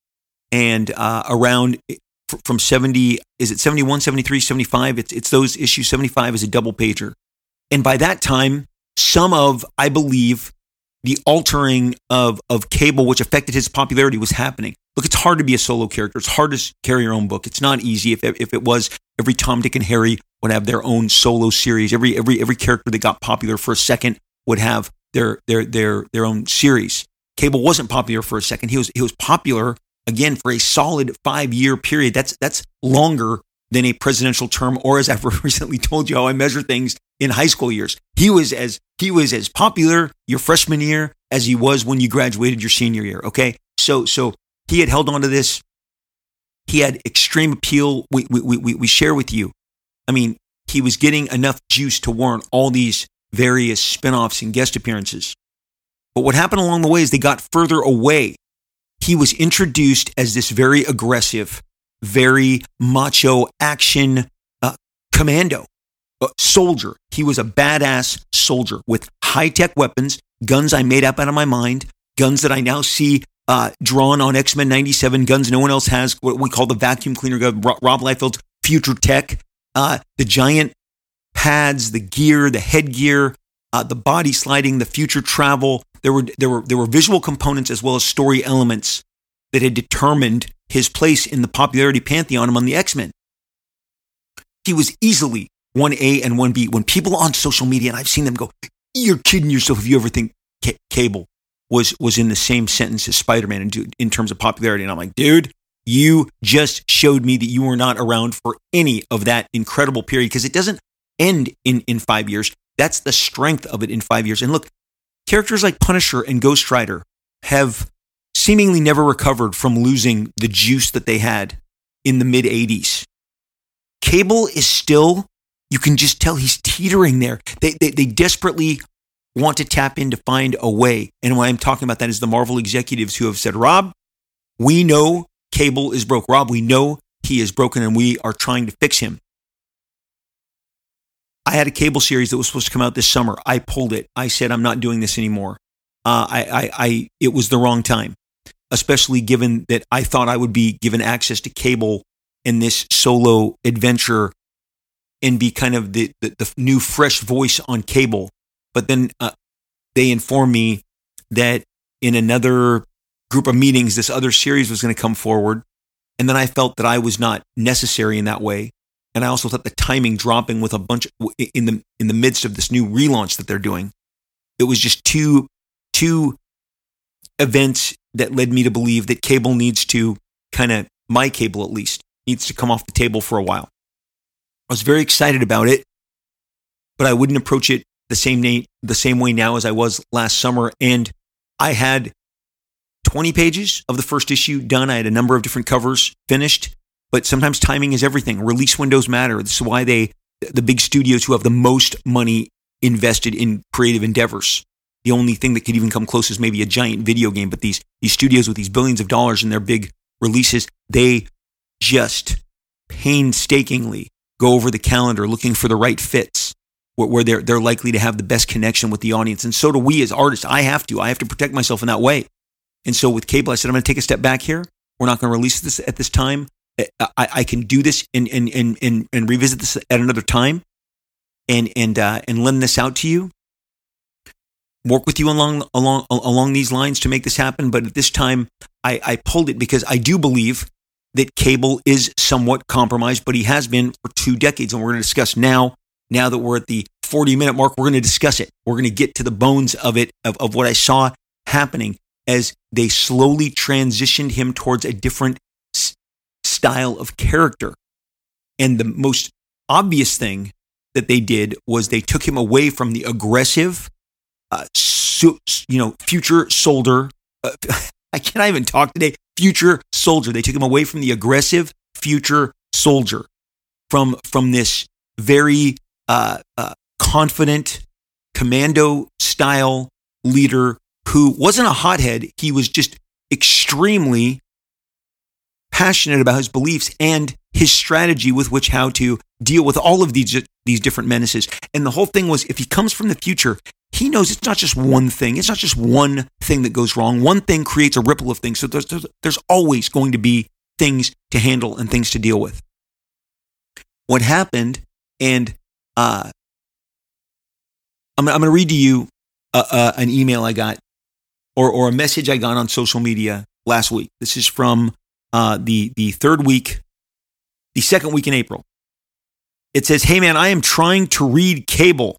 and uh, around from seventy, is it seventy-one, seventy-three, seventy-five? It's it's those issues. seventy-five is a double pager, and by that time, some of I believe the altering of of Cable, which affected his popularity, was happening. Look, it's hard to be a solo character. It's hard to carry your own book. It's not easy. If if it was, every Tom, Dick, and Harry would have their own solo series. Every every every character that got popular for a second would have their their their their own series. Cable wasn't popular for a second. He was he was popular again for a solid five year period. That's that's longer than a presidential term, or as I've recently told you how I measure things in high school years. He was as he was as popular your freshman year as he was when you graduated your senior year. Okay, so so he had held on to this. He had extreme appeal. We we we we share with you. I mean, he was getting enough juice to warrant all these various spinoffs and guest appearances. But what happened along the way is they got further away. He was introduced as this very aggressive, very macho action uh, commando, uh, soldier. He was a badass soldier with high-tech weapons, guns I made up out of my mind, guns that I now see uh, drawn on X-Men ninety-seven, guns no one else has, what we call the vacuum cleaner gun, Rob Liefeld's future tech, uh, the giant pads, the gear, the headgear, uh, the body sliding, the future travel. There were there were there were visual components as well as story elements that had determined his place in the popularity pantheon among the X-Men. He was easily one A and one B. When people on social media, and I've seen them go, "You're kidding yourself if you ever think C- Cable was was in the same sentence as Spider-Man in, in terms of popularity." And I'm like, dude, you just showed me that you were not around for any of that incredible period, because it doesn't end in, in five years. That's the strength of it in five years. And look, characters like Punisher and Ghost Rider have seemingly never recovered from losing the juice that they had in the mid eighties. Cable is still, you can just tell he's teetering there. They, they, they desperately want to tap in to find a way. And what I'm talking about that is the Marvel executives who have said, Rob, we know Cable is broke. Rob, we know he is broken and we are trying to fix him. I had a Cable series that was supposed to come out this summer. I pulled it. I said, I'm not doing this anymore. Uh, I, I, I, it was the wrong time, especially given that I thought I would be given access to Cable in this solo adventure and be kind of the, the, the new fresh voice on Cable. But then uh, they informed me that in another group of meetings, this other series was going to come forward. And then I felt that I was not necessary in that way. And I also thought the timing dropping with a bunch of, in the in the midst of this new relaunch that they're doing, it was just two two events that led me to believe that Cable needs to kind of, my Cable at least, needs to come off the table for a while. I was very excited about it, but I wouldn't approach it the same na- the same way now as I was last summer. And I had twenty pages of the first issue done. I had a number of different covers finished. But sometimes timing is everything. Release windows matter. This is why they, the big studios who have the most money invested in creative endeavors. The only thing that could even come close is maybe a giant video game. But these these studios with these billions of dollars in their big releases, they just painstakingly go over the calendar looking for the right fits where, where they're they're likely to have the best connection with the audience. And so do we as artists. I have to. I have to protect myself in that way. And so with Cable, I said, I'm going to take a step back here. We're not going to release this at this time. I, I can do this and, and, and, and, and revisit this at another time. and and uh, and lend this out to you, work with you along along along these lines to make this happen. But at this time, I, I pulled it because I do believe that Cable is somewhat compromised, but he has been for two decades, and we're going to discuss now. Now that we're at the forty minute mark, we're going to discuss it. We're going to get to the bones of it, of, of what I saw happening as they slowly transitioned him towards a different s- style of character. And the most obvious thing that they did was they took him away from the aggressive, uh, su- you know, future soldier. Uh, I can't even talk today. Future soldier. They took him away from the aggressive future soldier, from from this very uh, uh, confident commando style leader who wasn't a hothead. He was just extremely passionate about his beliefs and his strategy with which how to deal with all of these these different menaces. And the whole thing was, if he comes from the future, he knows it's not just one thing. It's not just one thing that goes wrong. One thing creates a ripple of things. So there's, there's, there's always going to be things to handle and things to deal with. What happened, and uh, I'm, I'm going to read to you uh, uh, an email I got or, or a message I got on social media last week. This is from uh, the, the third week, the second week in April. It says, "Hey man, I am trying to read Cable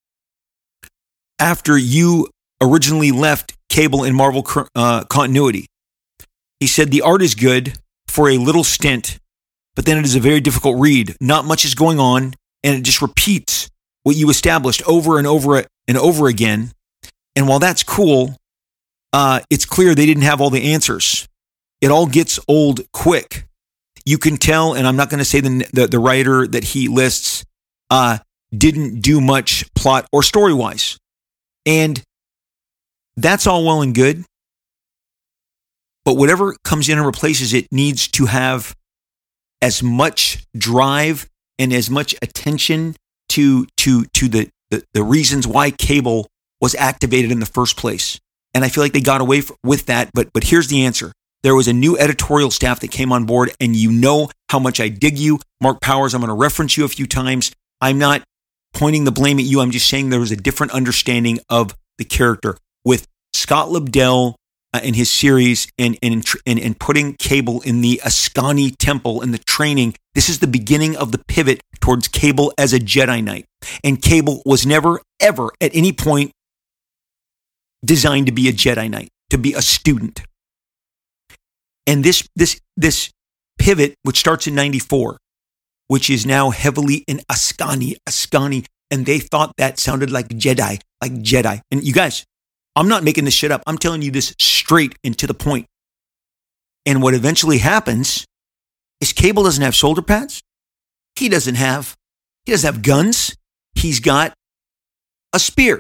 after you originally left Cable in Marvel uh, continuity. He said the art is good for a little stint, but then it is a very difficult read. Not much is going on, and it just repeats what you established over and over and over again. And while that's cool, uh, it's clear they didn't have all the answers. It all gets old quick. You can tell," and I'm not going to say the, the the writer that he lists uh, didn't do much plot or story-wise. And that's all well and good. But whatever comes in and replaces it needs to have as much drive and as much attention to to to the, the, the reasons why Cable was activated in the first place. And I feel like they got away with that. But but here's the answer. There was a new editorial staff that came on board, and you know how much I dig you. Mark Powers, I'm going to reference you a few times. I'm not pointing the blame at you. I'm just saying there was a different understanding of the character with Scott Lobdell uh, and his series and, and, and, and putting Cable in the Ascani Temple and the training. This is the beginning of the pivot towards Cable as a Jedi Knight. And Cable was never, ever at any point designed to be a Jedi Knight, to be a student. And this this this pivot, which starts in ninety-four, which is now heavily in Ascani, Ascani, and they thought that sounded like Jedi, like Jedi. And you guys, I'm not making this shit up. I'm telling you this straight and to the point. And what eventually happens is Cable doesn't have shoulder pads. He doesn't have, he doesn't have guns. He's got a spear.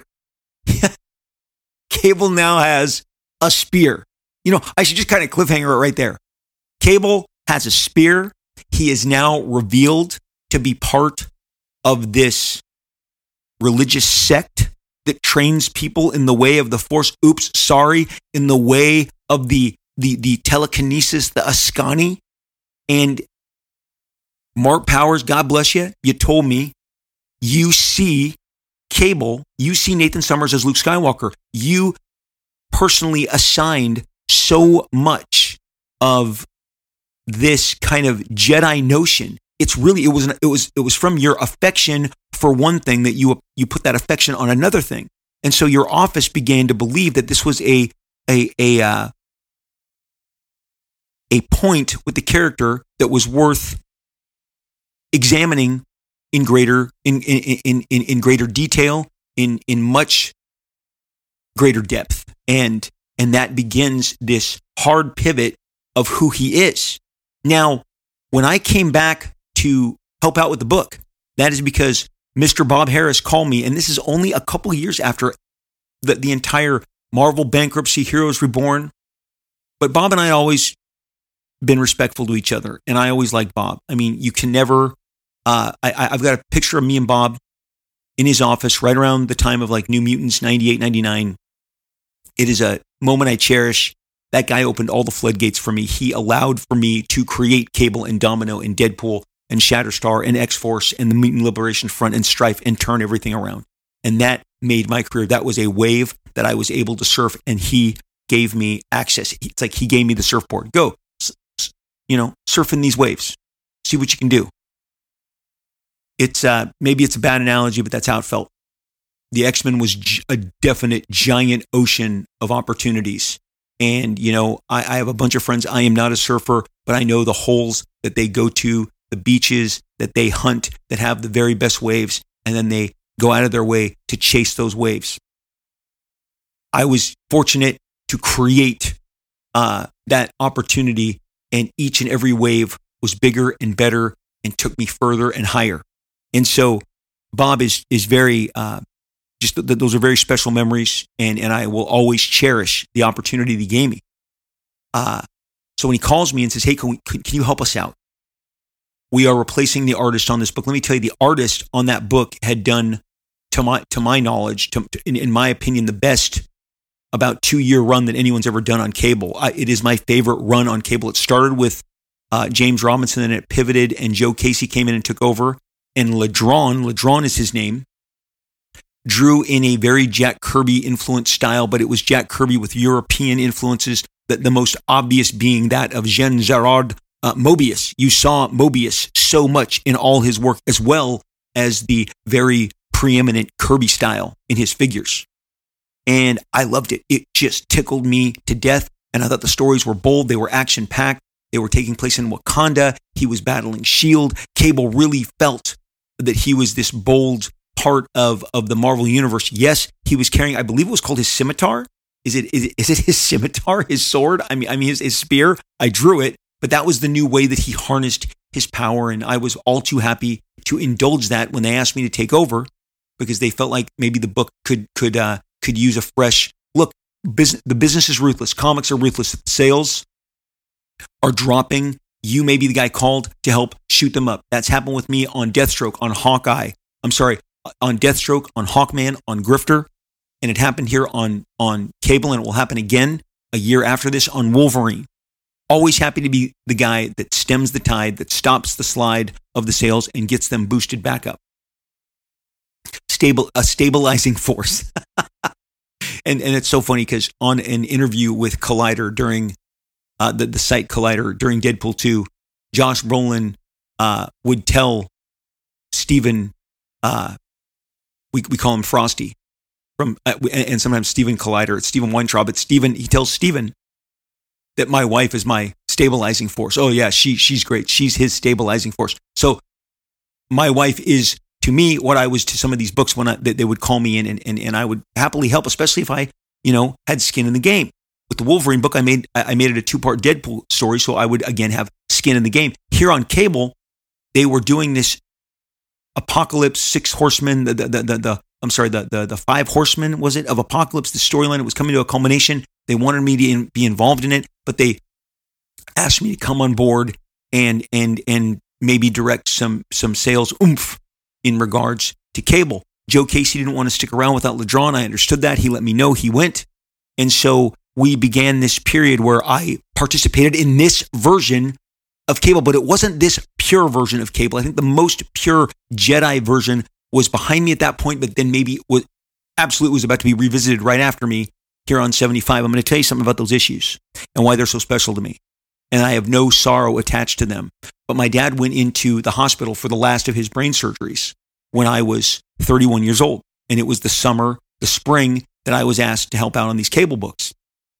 Cable now has a spear. You know, I should just kind of cliffhanger it right there. Cable has a spear. He is now revealed to be part of this religious sect that trains people in the way of the Force. Oops, sorry, in the way of the the the telekinesis, the Ascani. And Mark Powers, God bless you, you told me you see Cable, you see Nathan Summers as Luke Skywalker. You personally assigned so much of this kind of Jedi notion. It's really, it was, it was, it was from your affection for one thing that you, you put that affection on another thing. And so your office began to believe that this was a, a, a, uh, a point with the character that was worth examining in greater, in, in, in, in, in greater detail, in, in much greater depth. And, and that begins this hard pivot of who he is. Now, when I came back to help out with the book, that is because Mister Bob Harris called me, and this is only a couple of years after the, the entire Marvel bankruptcy, Heroes Reborn. But Bob and I always been respectful to each other, and I always liked Bob. I mean, you can never, uh, I, I've got a picture of me and Bob in his office right around the time of like New Mutants, ninety-eight, ninety-nine. It is a moment I cherish. That guy opened all the floodgates for me. He allowed for me to create Cable and Domino and Deadpool and Shatterstar and X-Force and the Mutant Liberation Front and Strife and turn everything around. And that made my career. That was a wave that I was able to surf, and he gave me access. It's like he gave me the surfboard. Go, you know, surf in these waves. See what you can do. It's uh, maybe it's a bad analogy, but that's how it felt. The X-Men was g- a definite giant ocean of opportunities. And, you know, I, I have a bunch of friends. I am not a surfer, but I know the holes that they go to, the beaches that they hunt that have the very best waves, and then they go out of their way to chase those waves. I was fortunate to create uh, that opportunity, and each and every wave was bigger and better and took me further and higher. And so Bob is is very, uh, just th- those are very special memories, and, and I will always cherish the opportunity that he gave me. Uh, so when he calls me and says, hey, can, we, can, can you help us out? We are replacing the artist on this book. Let me tell you, the artist on that book had done, to my to my knowledge, to, in, in my opinion, the best about two-year run that anyone's ever done on cable. I, it is my favorite run on cable. It started with uh, James Robinson, and it pivoted, and Joe Casey came in and took over. And Ladron, Ladron is his name, drew in a very Jack Kirby influenced style, but it was Jack Kirby with European influences, that the most obvious being that of Jean-Gérard uh, Mobius. You saw Mobius so much in all his work, as well as the very preeminent Kirby style in his figures. And I loved it. It just tickled me to death. And I thought the stories were bold. They were action-packed. They were taking place in Wakanda. He was battling S H I E L D. Cable really felt that he was this bold part of, of the Marvel Universe. Yes, he was carrying, I believe it was called his scimitar. Is it is it, is it his scimitar, his sword? I mean, I mean his, his spear. I drew it, but that was the new way that he harnessed his power. And I was all too happy to indulge that when they asked me to take over, because they felt like maybe the book could could uh, could use a fresh look. Business, the business is ruthless. Comics are ruthless. Sales are dropping. You may be the guy called to help shoot them up. That's happened with me on Deathstroke, on Hawkeye. I'm sorry, on Deathstroke, on Hawkman, on Grifter. And it happened here on, on cable, and it will happen again a year after this on Wolverine. Always happy to be the guy that stems the tide, that stops the slide of the sales and gets them boosted back up. Stable, a stabilizing force. and, and it's so funny because on an interview with Collider during Uh, the, the site Collider during Deadpool two, Josh Brolin uh, would tell Steven, uh, we we call him Frosty, from uh, and sometimes Steven Collider, it's Steven Weintraub, but Steven, he tells Steven that my wife is my stabilizing force. Oh yeah, she she's great. She's his stabilizing force. So my wife is, to me, what I was to some of these books when I, that they would call me in, and, and, and I would happily help, especially if I, you know, had skin in the game. With the Wolverine book, I made I made it a two-part Deadpool story, so I would, again, have skin in the game. Here on cable, they were doing this Apocalypse, Six Horsemen, the, the, the, the, the I'm sorry, the, the, the Five Horsemen, was it, of Apocalypse, the storyline. It was coming to a culmination. They wanted me to in, be involved in it, but they asked me to come on board and and and maybe direct some some sales oomph in regards to cable. Joe Casey didn't want to stick around without Ladron. I understood that. He let me know. He went. And so we began this period where I participated in this version of cable, but it wasn't this pure version of cable. I think the most pure Jedi version was behind me at that point, but then maybe was absolutely was about to be revisited right after me here on seventy-five. I'm going to tell you something about those issues and why they're so special to me. And I have no sorrow attached to them. But my dad went into the hospital for the last of his brain surgeries when I was thirty-one years old. And it was the summer, the spring, that I was asked to help out on these cable books.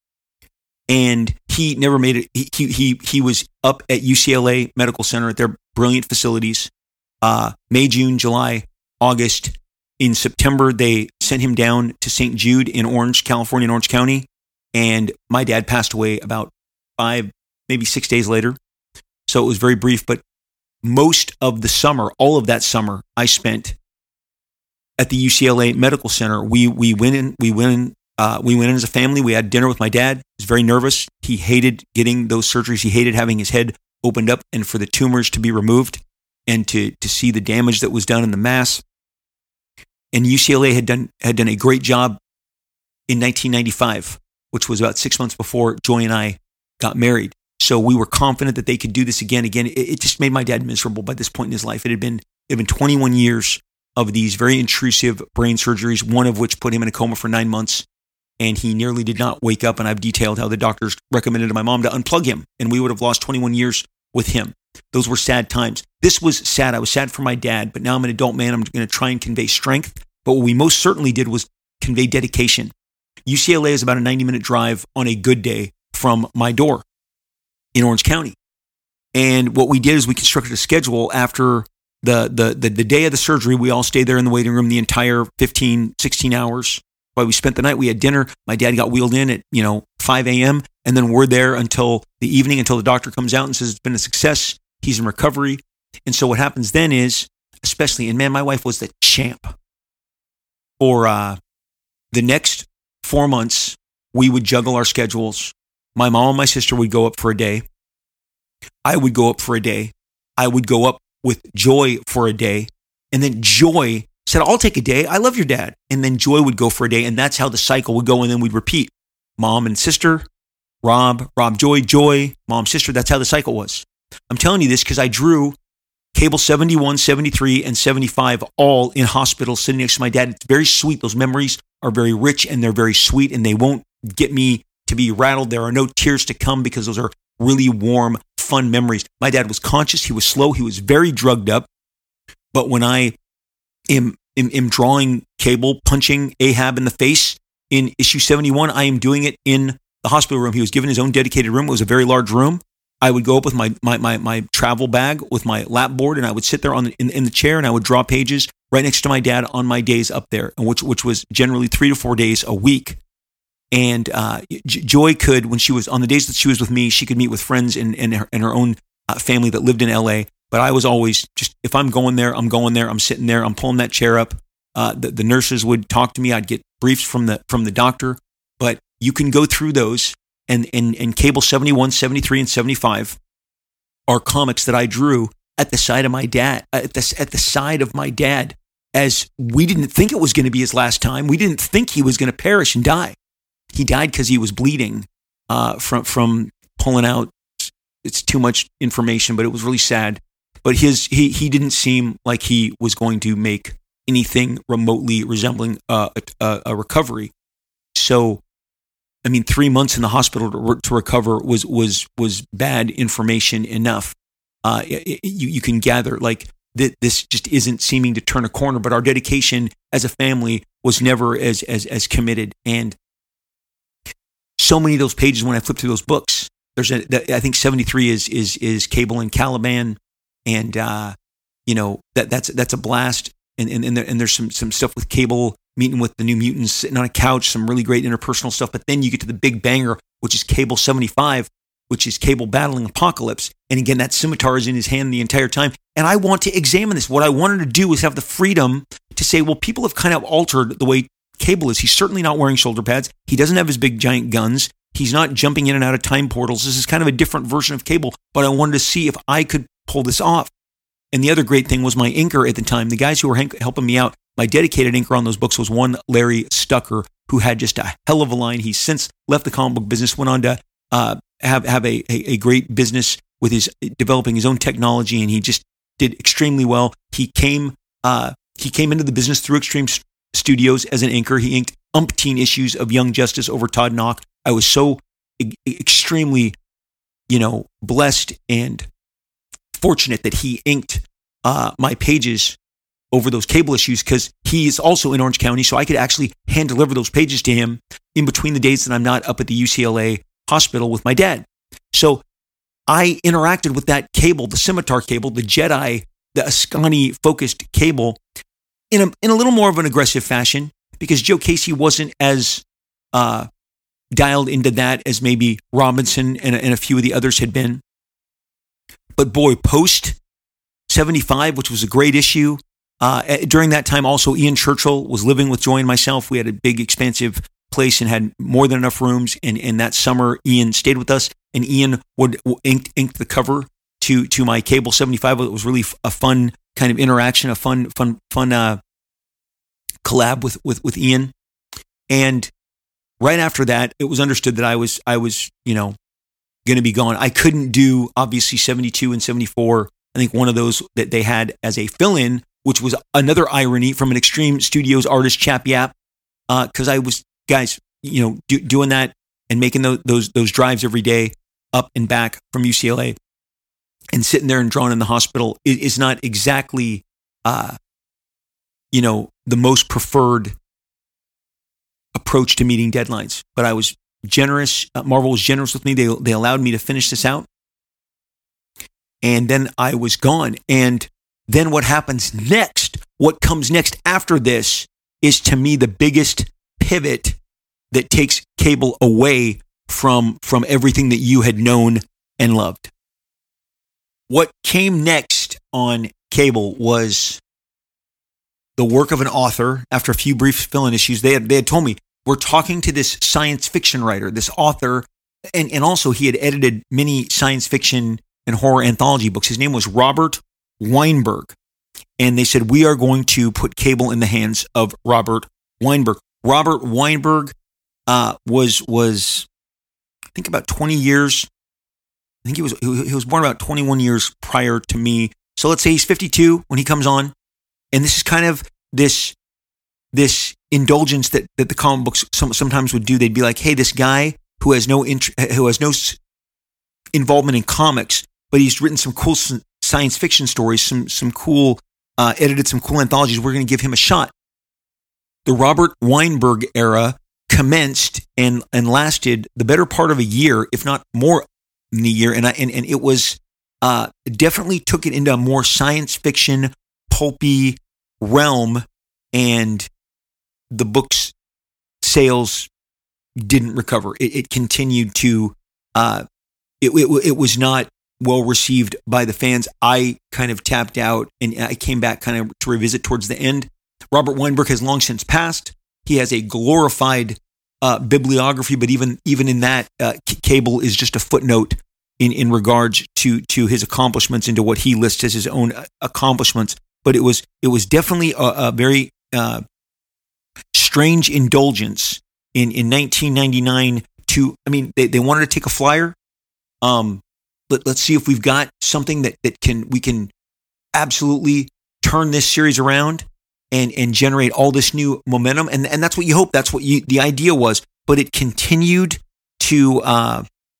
And he never made it. He he he was up at U C L A Medical Center at their brilliant facilities. Uh, May, June, July, August. In September, they sent him down to Saint Jude in Orange, California, in Orange County. And my dad passed away about five, maybe six days later. So it was very brief. But most of the summer, all of that summer, I spent at the U C L A Medical Center. We we went in. We went in. Uh, we went in as a family. We had dinner with my dad. He was very nervous. He hated getting those surgeries. He hated having his head opened up and for the tumors to be removed and to to see the damage that was done in the mass. And U C L A had done had done a great job in nineteen ninety-five, which was about six months before Joy and I got married. So we were confident that they could do this again. Again, it, it just made my dad miserable by this point in his life. It had been it had been twenty-one years of these very intrusive brain surgeries, one of which put him in a coma for nine months. And he nearly did not wake up. And I've detailed how the doctors recommended to my mom to unplug him. And we would have lost twenty-one years with him. Those were sad times. This was sad. I was sad for my dad, but now I'm an adult man. I'm going to try and convey strength. But what we most certainly did was convey dedication. U C L A is about a ninety minute drive on a good day from my door in Orange County. And what we did is we constructed a schedule after the, the, the, the day of the surgery. We all stayed there in the waiting room the entire fifteen, sixteen hours. While we spent the night, we had dinner. My dad got wheeled in at, you know, five a.m. And then we're there until the evening, until the doctor comes out and says it's been a success. He's in recovery. And so what happens then is, especially, and man, my wife was the champ. For uh, the next four months, we would juggle our schedules. My mom and my sister would go up for a day. I would go up for a day. I would go up with Joy for a day. And then Joy said, I'll take a day. I love your dad. And then Joy would go for a day. And that's how the cycle would go. And then we'd repeat. Mom and sister, Rob, Rob, Joy, Joy, mom, sister. That's how the cycle was. I'm telling you this because I drew cable seventy-one, seventy-three, and seventy-five all in hospitals sitting next to my dad. It's very sweet. Those memories are very rich and they're very sweet and they won't get me to be rattled. There are no tears to come because those are really warm, fun memories. My dad was conscious. He was slow. He was very drugged up. But when I am, am, am drawing cable, punching Ahab in the face in issue seventy-one, I am doing it in the hospital room. He was given his own dedicated room. It was a very large room. I would go up with my my my, my travel bag with my lap board, and I would sit there on the, in, in the chair, and I would draw pages right next to my dad on my days up there, which which was generally three to four days a week. And uh, Joy could, when she was on the days that she was with me, she could meet with friends and and her, and her own uh, family that lived in L A. But I was always just, if I'm going there, I'm going there. I'm sitting there. I'm pulling that chair up. Uh, the, the nurses would talk to me. I'd get briefs from the from the doctor. But you can go through those. And, and, and cable seventy-one, seventy-three, and seventy-five are comics that I drew at the side of my dad, at the, at the side of my dad, as we didn't think it was going to be his last time. We didn't think he was going to perish and die. He died because he was bleeding uh, from, from pulling out. It's too much information, but it was really sad. But his he he didn't seem like he was going to make anything remotely resembling uh, a, a recovery. So, I mean, three months in the hospital to, re- to recover was was was bad information enough. Uh, it, it, you you can gather like that this just isn't seeming to turn a corner. But our dedication as a family was never as as as committed. And so many of those pages, when I flip through those books, there's a, I think seventy-three is is is Cable and Caliban, and uh, you know that that's that's a blast. And and and, there, and there's some some stuff with Cable meeting with the New Mutants, sitting on a couch, some really great interpersonal stuff. But then you get to the big banger, which is Cable seventy-five, which is Cable battling Apocalypse. And again, that scimitar is in his hand the entire time. And I want to examine this. What I wanted to do was have the freedom to say, well, people have kind of altered the way Cable is. He's certainly not wearing shoulder pads. He doesn't have his big giant guns. He's not jumping in and out of time portals. This is kind of a different version of Cable. But I wanted to see if I could pull this off. And the other great thing was my inker at the time, the guys who were helping me out. My dedicated inker on those books was one Larry Stucker, who had just a hell of a line. He's since left the comic book business, went on to uh, have have a, a, a great business with his developing his own technology, and he just did extremely well. He came uh, he came into the business through Extreme Studios as an inker. He inked umpteen issues of Young Justice over Todd Knock. I was so e- extremely, you know, blessed and fortunate that he inked uh, my pages over those Cable issues, because he is also in Orange County, so I could actually hand deliver those pages to him in between the days that I'm not up at the U C L A hospital with my dad. So I interacted with that Cable, the Scimitar Cable, the Jedi, the Ascani focused Cable in a in a little more of an aggressive fashion, because Joe Casey wasn't as uh, dialed into that as maybe Robinson and, and a few of the others had been. But boy, post seventy-five, which was a great issue. Uh, during that time, also, Ian Churchill was living with Joy and myself. We had a big, expansive place and had more than enough rooms. And, and that summer, Ian stayed with us, and Ian would ink, ink the cover to to my Cable seventy-five. It was really a fun kind of interaction, a fun, fun, fun uh, collab with, with with Ian. And right after that, it was understood that I was I was you know going to be gone. I couldn't do obviously seventy-two and seventy-four. I think one of those that they had as a fill-in, which was another irony from an Extreme Studios artist, Chap Yap, because uh, I was, guys, you know, do, doing that and making those, those those drives every day up and back from U C L A, and sitting there and drawing in the hospital is, is not exactly, uh, you know, the most preferred approach to meeting deadlines. But I was generous. Uh, Marvel was generous with me. They they allowed me to finish this out, and then I was gone. And then what happens next? What comes next after this is, to me, the biggest pivot that takes Cable away from from everything that you had known and loved. What came next on Cable was the work of an author. After a few brief fill-in issues, they had they had told me, we're talking to this science fiction writer, this author, and, and also he had edited many science fiction and horror anthology books. His name was Robert Weinberg. And they said, we are going to put Cable in the hands of Robert Weinberg. Robert Weinberg uh, was, was, I think about twenty years. I think he was, he was born about twenty-one years prior to me. So let's say he's fifty-two when he comes on. And this is kind of this, this indulgence that, that the comic books some, sometimes would do. They'd be like, hey, this guy who has no int- who has no involvement in comics, but he's written some cool science fiction stories, some some cool, uh, edited some cool anthologies. We're going to give him a shot. The Robert Weinberg era commenced and and lasted the better part of a year, if not more than a year. And I, and, and it was uh, definitely took it into a more science fiction, pulpy realm, and the book's sales didn't recover. It, it continued to, uh, it, it, it was not well received by the fans. I kind of tapped out and I came back kind of to revisit towards the end. Robert Weinberg has long since passed. He has a glorified uh, bibliography, but even even in that, uh, Cable is just a footnote in, in regards to to his accomplishments and to what he lists as his own accomplishments. But it was it was definitely a, a very uh, strange indulgence in, in nineteen ninety-nine to, I mean, they, they wanted to take a flyer. Um, let, let's see if we've got something that, that can, we can absolutely turn this series around and, and generate all this new momentum. And, and that's what you hope. That's what you, the idea was, but it continued to, uh,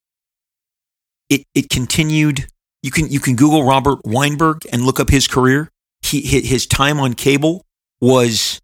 it, it continued. You can, you can Google Robert Weinberg and look up his career. He, his time on Cable was,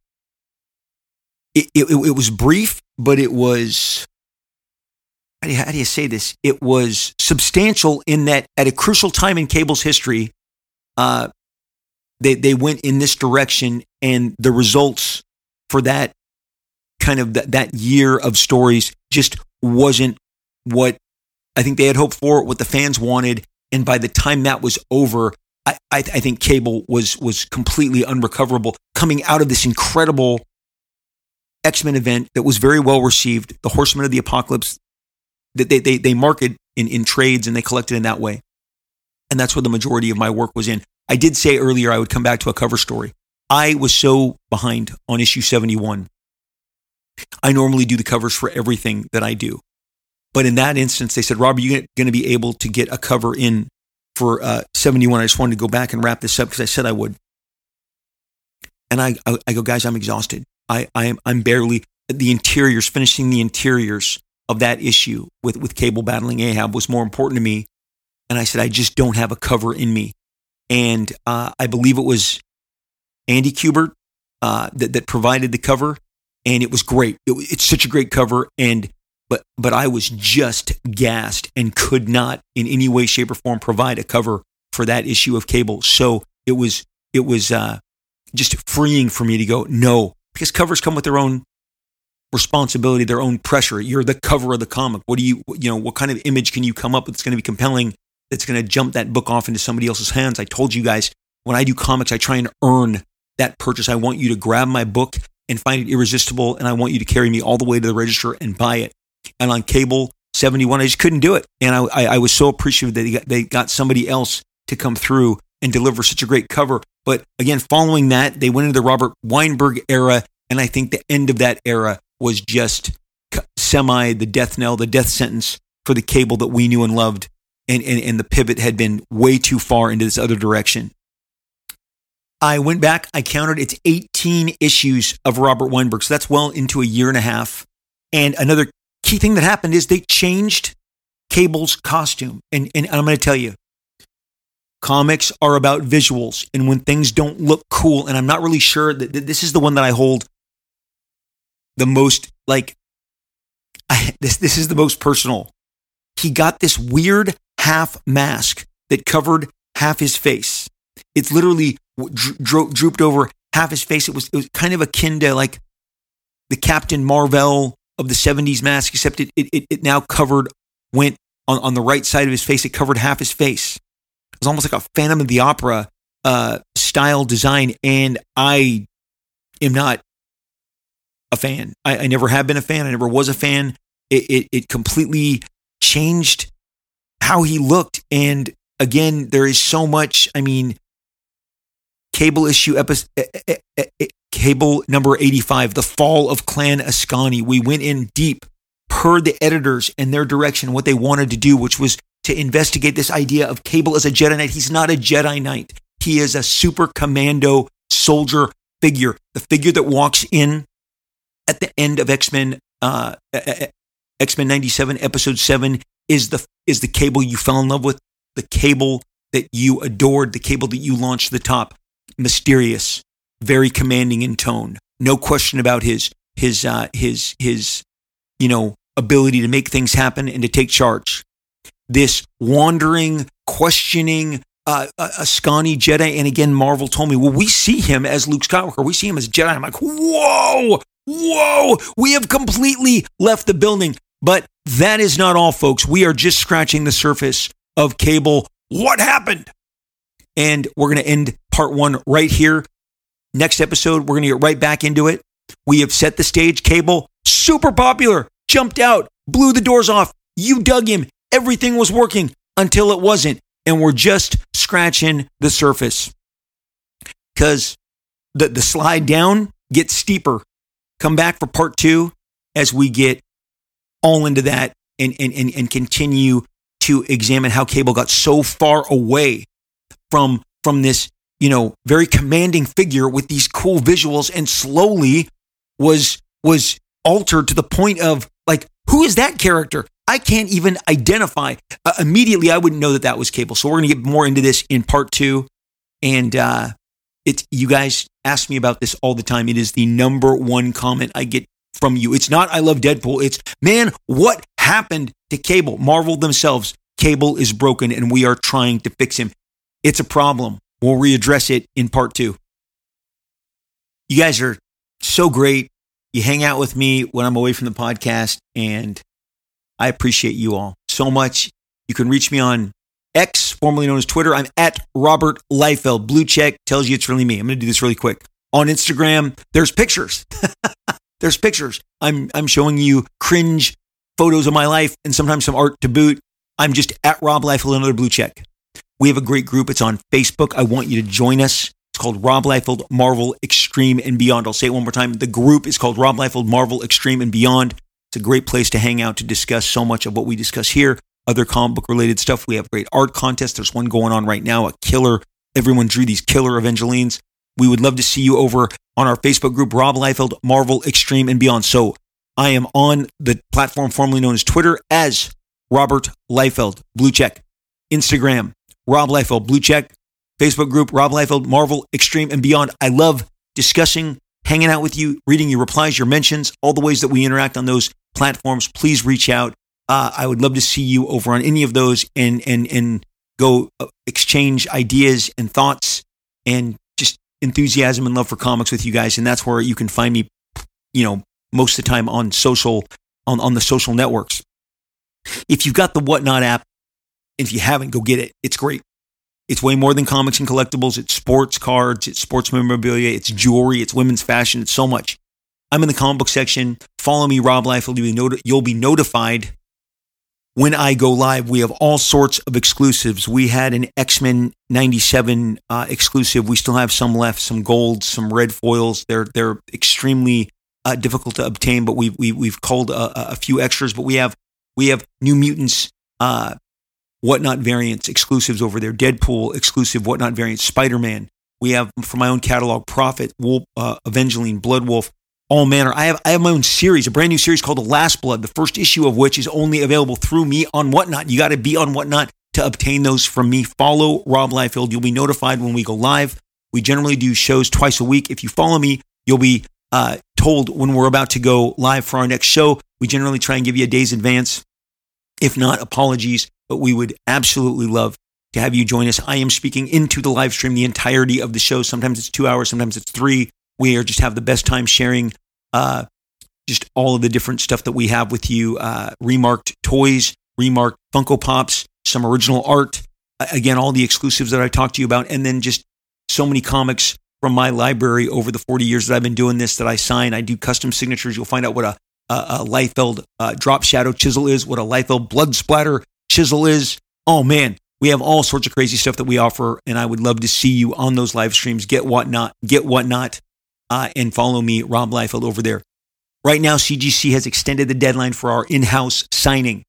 It, it it was brief, but it was, how do, you, how do you say this? It was substantial in that at a crucial time in Cable's history, uh, they they went in this direction, and the results for that kind of th- that year of stories just wasn't what I think they had hoped for, what the fans wanted. And by the time that was over, I I, I think Cable was was completely unrecoverable, coming out of this incredible X-Men event that was very well received, the Horsemen of the Apocalypse, that they they they marketed in, in trades and they collected in that way. And that's where the majority of my work was in. I did say earlier I would come back to a cover story. I was so behind on issue seventy-one. I normally do the covers for everything that I do. But in that instance, they said, Rob, are you going to be able to get a cover in for uh, seventy-one? I just wanted to go back and wrap this up because I said I would. And I, I, I go, guys, I'm exhausted. I, I am I'm barely the interiors, finishing the interiors of that issue with, with Cable battling Ahab was more important to me. And I said, I just don't have a cover in me. And uh, I believe it was Andy Kubert uh, that, that provided the cover. And it was great. It, it's such a great cover. And but but I was just gassed and could not in any way, shape, or form provide a cover for that issue of Cable. So it was it was uh, just freeing for me to go, no. Because covers come with their own responsibility, their own pressure. You're the cover of the comic. What do you, you know, what kind of image can you come up with that's going to be compelling, that's going to jump that book off into somebody else's hands? I told you guys, when I do comics, I try and earn that purchase. I want you to grab my book and find it irresistible, and I want you to carry me all the way to the register and buy it. And on Cable seventy-one, I just couldn't do it. And I, I, I was so appreciative that they got, they got somebody else to come through and deliver such a great cover. But again, following that, they went into the Robert Weinberg era, and I think the end of that era was just semi the death knell, the death sentence for the Cable that we knew and loved, and, and, and the pivot had been way too far into this other direction. I went back, I counted, it's eighteen issues of Robert Weinberg, so that's well into a year and a half. And another key thing that happened is they changed Cable's costume. And, and I'm going to tell you, comics are about visuals, and when things don't look cool, and I'm not really sure that this is the one that I hold the most, like, I, this, this is the most personal. He got this weird half mask that covered half his face. It's literally dro- drooped over half his face. It was, it was kind of akin to like the Captain Marvel of the seventies mask, except it it, it now covered, went on, on the right side of his face. It covered half his face. It was almost like a Phantom of the Opera uh, style design. And I am not a fan. I, I never have been a fan. I never was a fan. It, it, it completely changed how he looked. And again, there is so much, I mean, Cable issue episode, eh, eh, eh, Cable number eighty-five, The Fall of Clan Ascani. We went in deep, heard the editors and their direction, what they wanted to do, which was to investigate this idea of Cable as a Jedi Knight. He's not a Jedi Knight. He is a super commando soldier figure. The figure that walks in at the end of X-Men, uh, X-Men ninety-seven, episode seven, is the is the Cable you fell in love with, the Cable that you adored, the Cable that you launched to the top. Mysterious, very commanding in tone. No question about his his uh, his his you know ability to make things happen and to take charge. This wandering, questioning uh, Ascani Jedi, and again, Marvel told me, well, we see him as Luke Skywalker. We see him as Jedi. I'm like, whoa, whoa, we have completely left the building. But that is not all, folks. We are just scratching the surface of Cable. What happened? And we're going to end part one right here. Next episode, we're going to get right back into it. We have set the stage. Cable, super popular, jumped out, blew the doors off. You dug him. Everything was working until it wasn't. And we're just scratching the surface. Because the, the slide down gets steeper. Come back for part two as we get all into that and, and, and, and continue to examine how Cable got so far away from from this, you know, very commanding figure with these cool visuals, and slowly was was altered to the point of like, who is that character? I can't even identify. Uh, immediately, I wouldn't know that that was Cable. So we're going to get more into this in part two. And uh, it's you guys ask me about this all the time. It is the number one comment I get from you. It's not I love Deadpool. It's, man, what happened to Cable? Marvel themselves. Cable is broken, and we are trying to fix him. It's a problem. We'll readdress it in part two. You guys are so great. You hang out with me when I'm away from the podcast, and I appreciate you all so much. You can reach me on X, formerly known as Twitter. I'm at Robert Liefeld. Blue check tells you it's really me. I'm going to do this really quick. On Instagram, there's pictures. There's pictures. I'm I'm showing you cringe photos of my life and sometimes some art to boot. I'm just at Rob Liefeld, another blue check. We have a great group. It's on Facebook. I want you to join us. It's called Rob Liefeld Marvel Extreme and Beyond. I'll say it one more time. The group is called Rob Liefeld Marvel Extreme and Beyond. It's a great place to hang out to discuss so much of what we discuss here, other comic book related stuff. We have great art contests. There's one going on right now, a killer. Everyone drew these killer Evangelines. We would love to see you over on our Facebook group, Rob Liefeld Marvel Extreme and Beyond. So I am on the platform formerly known as Twitter as Robert Liefeld, blue check. Instagram, Rob Liefeld, blue check. Facebook group, Rob Liefeld, Marvel, Extreme, and Beyond. I love discussing, hanging out with you, reading your replies, your mentions, all the ways that we interact on those platforms. Please reach out. Uh, I would love to see you over on any of those and and and go exchange ideas and thoughts and just enthusiasm and love for comics with you guys. And that's where you can find me, you know, most of the time on social, on, on the social networks. If you've got the Whatnot app, and if you haven't, go get it. It's great. It's way more than comics and collectibles. It's sports cards. It's sports memorabilia. It's jewelry. It's women's fashion. It's so much. I'm in the comic book section. Follow me, Rob Liefeld. You'll be, noti- you'll be notified when I go live. We have all sorts of exclusives. We had an X-Men ninety-seven uh, exclusive. We still have some left, some gold, some red foils. They're they're extremely uh, difficult to obtain, but we've, we, we've culled a, a few extras. But we have We have New Mutants, uh, Whatnot variants, exclusives over there. Deadpool exclusive, Whatnot variants. Spider-Man. We have from my own catalog, Prophet, Wolf, uh, Evangeline, Blood Wolf, all manner. I have I have my own series, a brand new series called The Last Blood, the first issue of which is only available through me on Whatnot. You got to be on Whatnot to obtain those from me. Follow Rob Liefeld. You'll be notified when we go live. We generally do shows twice a week. If you follow me, you'll be uh, told when we're about to go live for our next show. We generally try and give you a day's advance. If not, apologies, but we would absolutely love to have you join us. I am speaking into the live stream the entirety of the show. Sometimes it's two hours, sometimes it's three. We are just have the best time sharing uh, just all of the different stuff that we have with you. Uh, remarked toys, remarked Funko Pops, some original art. Uh, again, all the exclusives that I talked to you about. And then just so many comics from my library over the forty years that I've been doing this that I sign. I do custom signatures. You'll find out what a, a, a Liefeld uh, drop shadow chisel is, what a Liefeld blood splatter chisel is. Oh, man. We have all sorts of crazy stuff that we offer, and I would love to see you on those live streams. Get Whatnot, get Whatnot, uh, and follow me, Rob Liefeld, over there. Right now, C G C has extended the deadline for our in-house signing.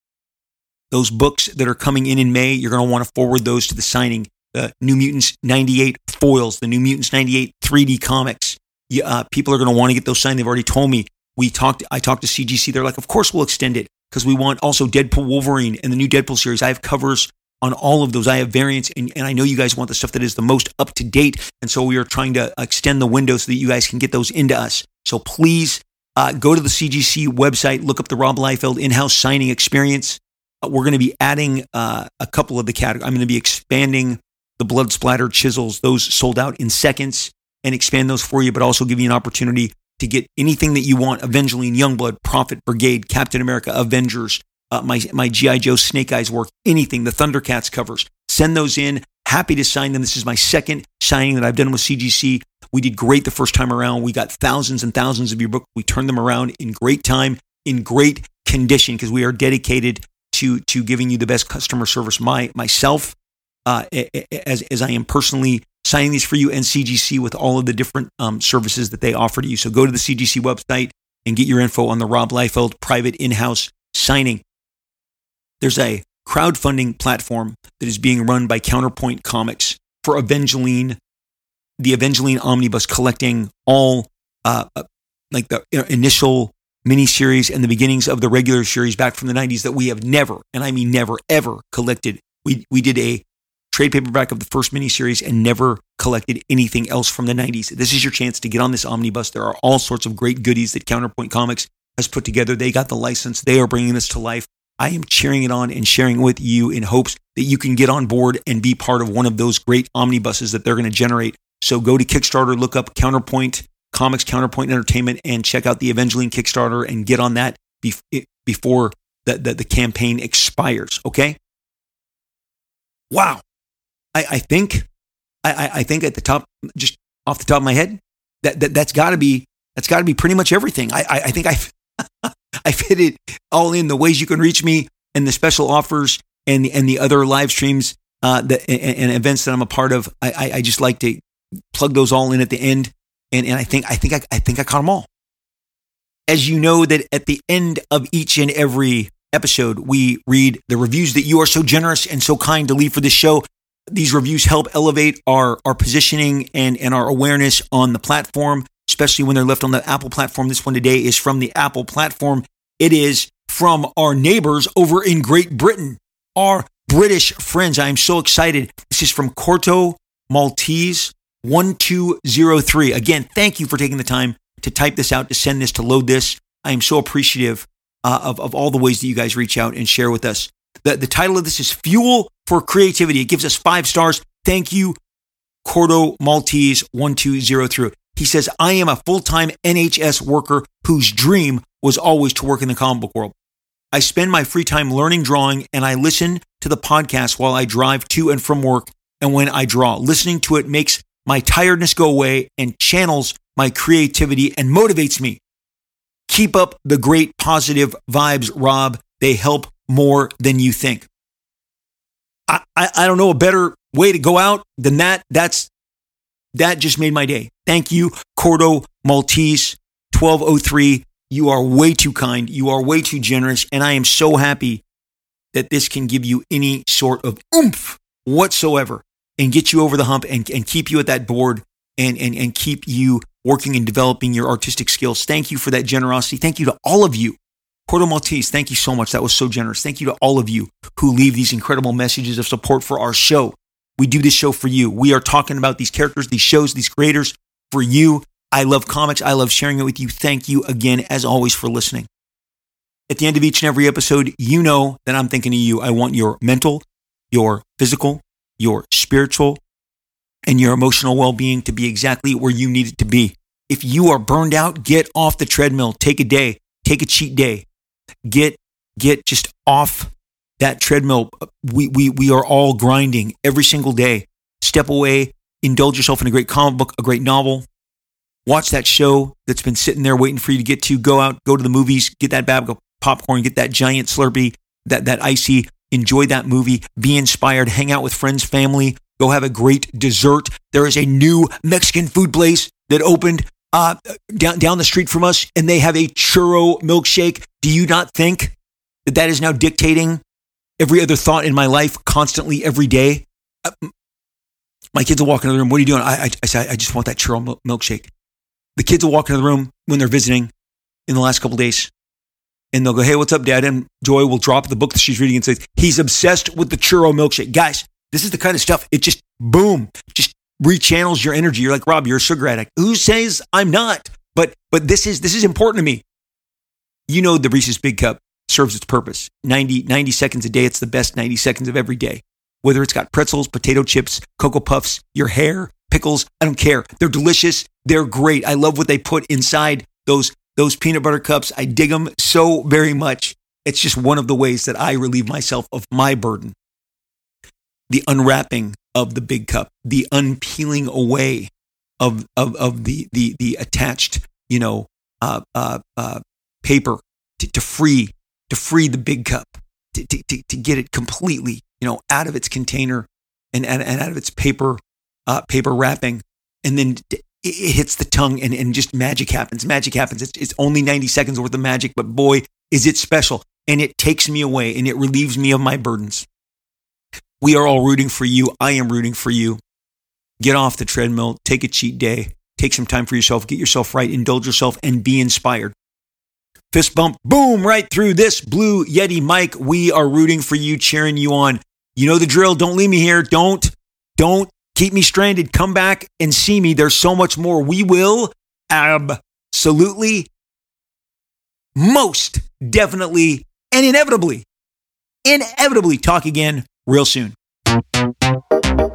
Those books that are coming in in May, you're going to want to forward those to the signing. The New Mutants ninety-eight foils, the New Mutants ninety-eight three D comics. Yeah, uh, people are going to want to get those signed. They've already told me. We talked. I talked to C G C. They're like, of course we'll extend it because we want also Deadpool Wolverine and the new Deadpool series. I have covers on all of those. I have variants, and, and I know you guys want the stuff that is the most up to date. And so we are trying to extend the window so that you guys can get those into us. So please uh, go to the C G C website, look up the Rob Liefeld in-house signing experience. Uh, we're going to be adding uh, a couple of the categories. I'm going to be expanding the blood splatter chisels. Those sold out in seconds, and expand those for you, but also give you an opportunity to get anything that you want. Evangeline, Youngblood, Prophet, Brigade, Captain America, Avengers, Uh, my my G I. Joe Snake Eyes work, anything, the Thundercats covers, send those in. Happy to sign them. This is my second signing that I've done with C G C. We did great the first time around. We got thousands and thousands of your book. We turned them around in great time, in great condition, because we are dedicated to to giving you the best customer service. My myself, uh, as as I am personally signing these for you, and C G C with all of the different um, services that they offer to you. So go to the C G C website and get your info on the Rob Liefeld private in-house signing. There's a crowdfunding platform that is being run by Counterpoint Comics for Evangeline, the Evangeline Omnibus, collecting all uh, like the initial miniseries and the beginnings of the regular series back from the nineties that we have never, and I mean never, ever collected. We we did a trade paperback of the first miniseries and never collected anything else from the nineties. This is your chance to get on this omnibus. There are all sorts of great goodies that Counterpoint Comics has put together. They got the license. They are bringing this to life. I am cheering it on and sharing it with you in hopes that you can get on board and be part of one of those great omnibuses that they're going to generate. So go to Kickstarter, look up Counterpoint Comics, Counterpoint Entertainment, and check out the Evangeline Kickstarter and get on that before the, the, the campaign expires, okay? Wow. I, I think I, I think at the top, just off the top of my head, that, that that's got to be that's got to be pretty much everything. I I, I think I've I've hit it all in. The ways you can reach me and the special offers and the, and the other live streams uh, that, and, and events that I'm a part of. I, I, I just like to plug those all in at the end. And, and I think I think I, I think I caught them all. As you know, that at the end of each and every episode, we read the reviews that you are so generous and so kind to leave for this show. These reviews help elevate our, our positioning and, and our awareness on the platform, especially when they're left on the Apple platform. This one today is from the Apple platform. It is from our neighbors over in Great Britain, our British friends. I am so excited. This is from Corto Maltese one two zero three. Again, thank you for taking the time to type this out, to send this, to load this. I am so appreciative uh, of, of all the ways that you guys reach out and share with us. The, the title of this is Fuel for Creativity. It gives us five stars. Thank you, Corto Maltese one two zero three. He says, I am a full-time N H S worker whose dream was always to work in the comic book world. I spend my free time learning drawing, and I listen to the podcast while I drive to and from work and when I draw. Listening to it makes my tiredness go away and channels my creativity and motivates me. Keep up the great positive vibes, Rob. They help more than you think. I, I, I don't know a better way to go out than that. That's That just made my day. Thank you, Corto Maltese twelve oh three. You are way too kind. You are way too generous. And I am so happy that this can give you any sort of oomph whatsoever and get you over the hump and, and keep you at that board and, and, and keep you working and developing your artistic skills. Thank you for that generosity. Thank you to all of you. Porto Maltese, thank you so much. That was so generous. Thank you to all of you who leave these incredible messages of support for our show. We do this show for you. We are talking about these characters, these shows, these creators for you. I love comics. I love sharing it with you. Thank you again, as always, for listening. At the end of each and every episode, you know that I'm thinking of you. I want your mental, your physical, your spiritual, and your emotional well-being to be exactly where you need it to be. If you are burned out, get off the treadmill. Take a day. Take a cheat day. Get get just off that treadmill. We we we are all grinding every single day. Step away. Indulge yourself in a great comic book, a great novel. Watch that show that's been sitting there waiting for you to get to. Go out, go to the movies, get that bag of popcorn, get that giant Slurpee, that, that icy, enjoy that movie, be inspired, hang out with friends, family, go have a great dessert. There is a new Mexican food place that opened uh, down, down the street from us, and they have a churro milkshake. Do you not think that that is now dictating every other thought in my life constantly every day? Uh, my kids will walk into the room. What are you doing? I, I, I say, I just want that churro milk, milkshake. The kids will walk into the room when they're visiting in the last couple of days, and they'll go, hey, what's up, Dad? And Joy will drop the book that she's reading and says, he's obsessed with the churro milkshake. Guys, this is the kind of stuff, it just, boom, just rechannels your energy. You're like, Rob, you're a sugar addict. Who says I'm not? But but this is this is important to me. You know the Reese's Big Cup serves its purpose. ninety, ninety seconds a day. It's the best ninety seconds of every day. Whether it's got pretzels, potato chips, Cocoa Puffs, your hair, pickles, I don't care. They're delicious. They're great. I love what they put inside those, those peanut butter cups. I dig them so very much. It's just one of the ways that I relieve myself of my burden. The unwrapping of the big cup, the unpeeling away of of, of the, the the attached, you know, uh, uh, uh, paper to, to free to free the big cup, to, to to get it completely, you know, out of its container and and, and out of its paper uh, paper wrapping, and then it, it hits the tongue, and, and just magic happens. Magic happens. It's, it's only ninety seconds worth of magic, but boy, is it special, and it takes me away, and it relieves me of my burdens. We are all rooting for you. I am rooting for you. Get off the treadmill. Take a cheat day. Take some time for yourself. Get yourself right. Indulge yourself and be inspired. Fist bump. Boom. Right through this Blue Yeti mic. We are rooting for you, cheering you on. You know the drill. Don't leave me here. Don't, don't keep me stranded. Come back and see me. There's so much more. We will absolutely, most definitely, and inevitably, inevitably talk again real soon.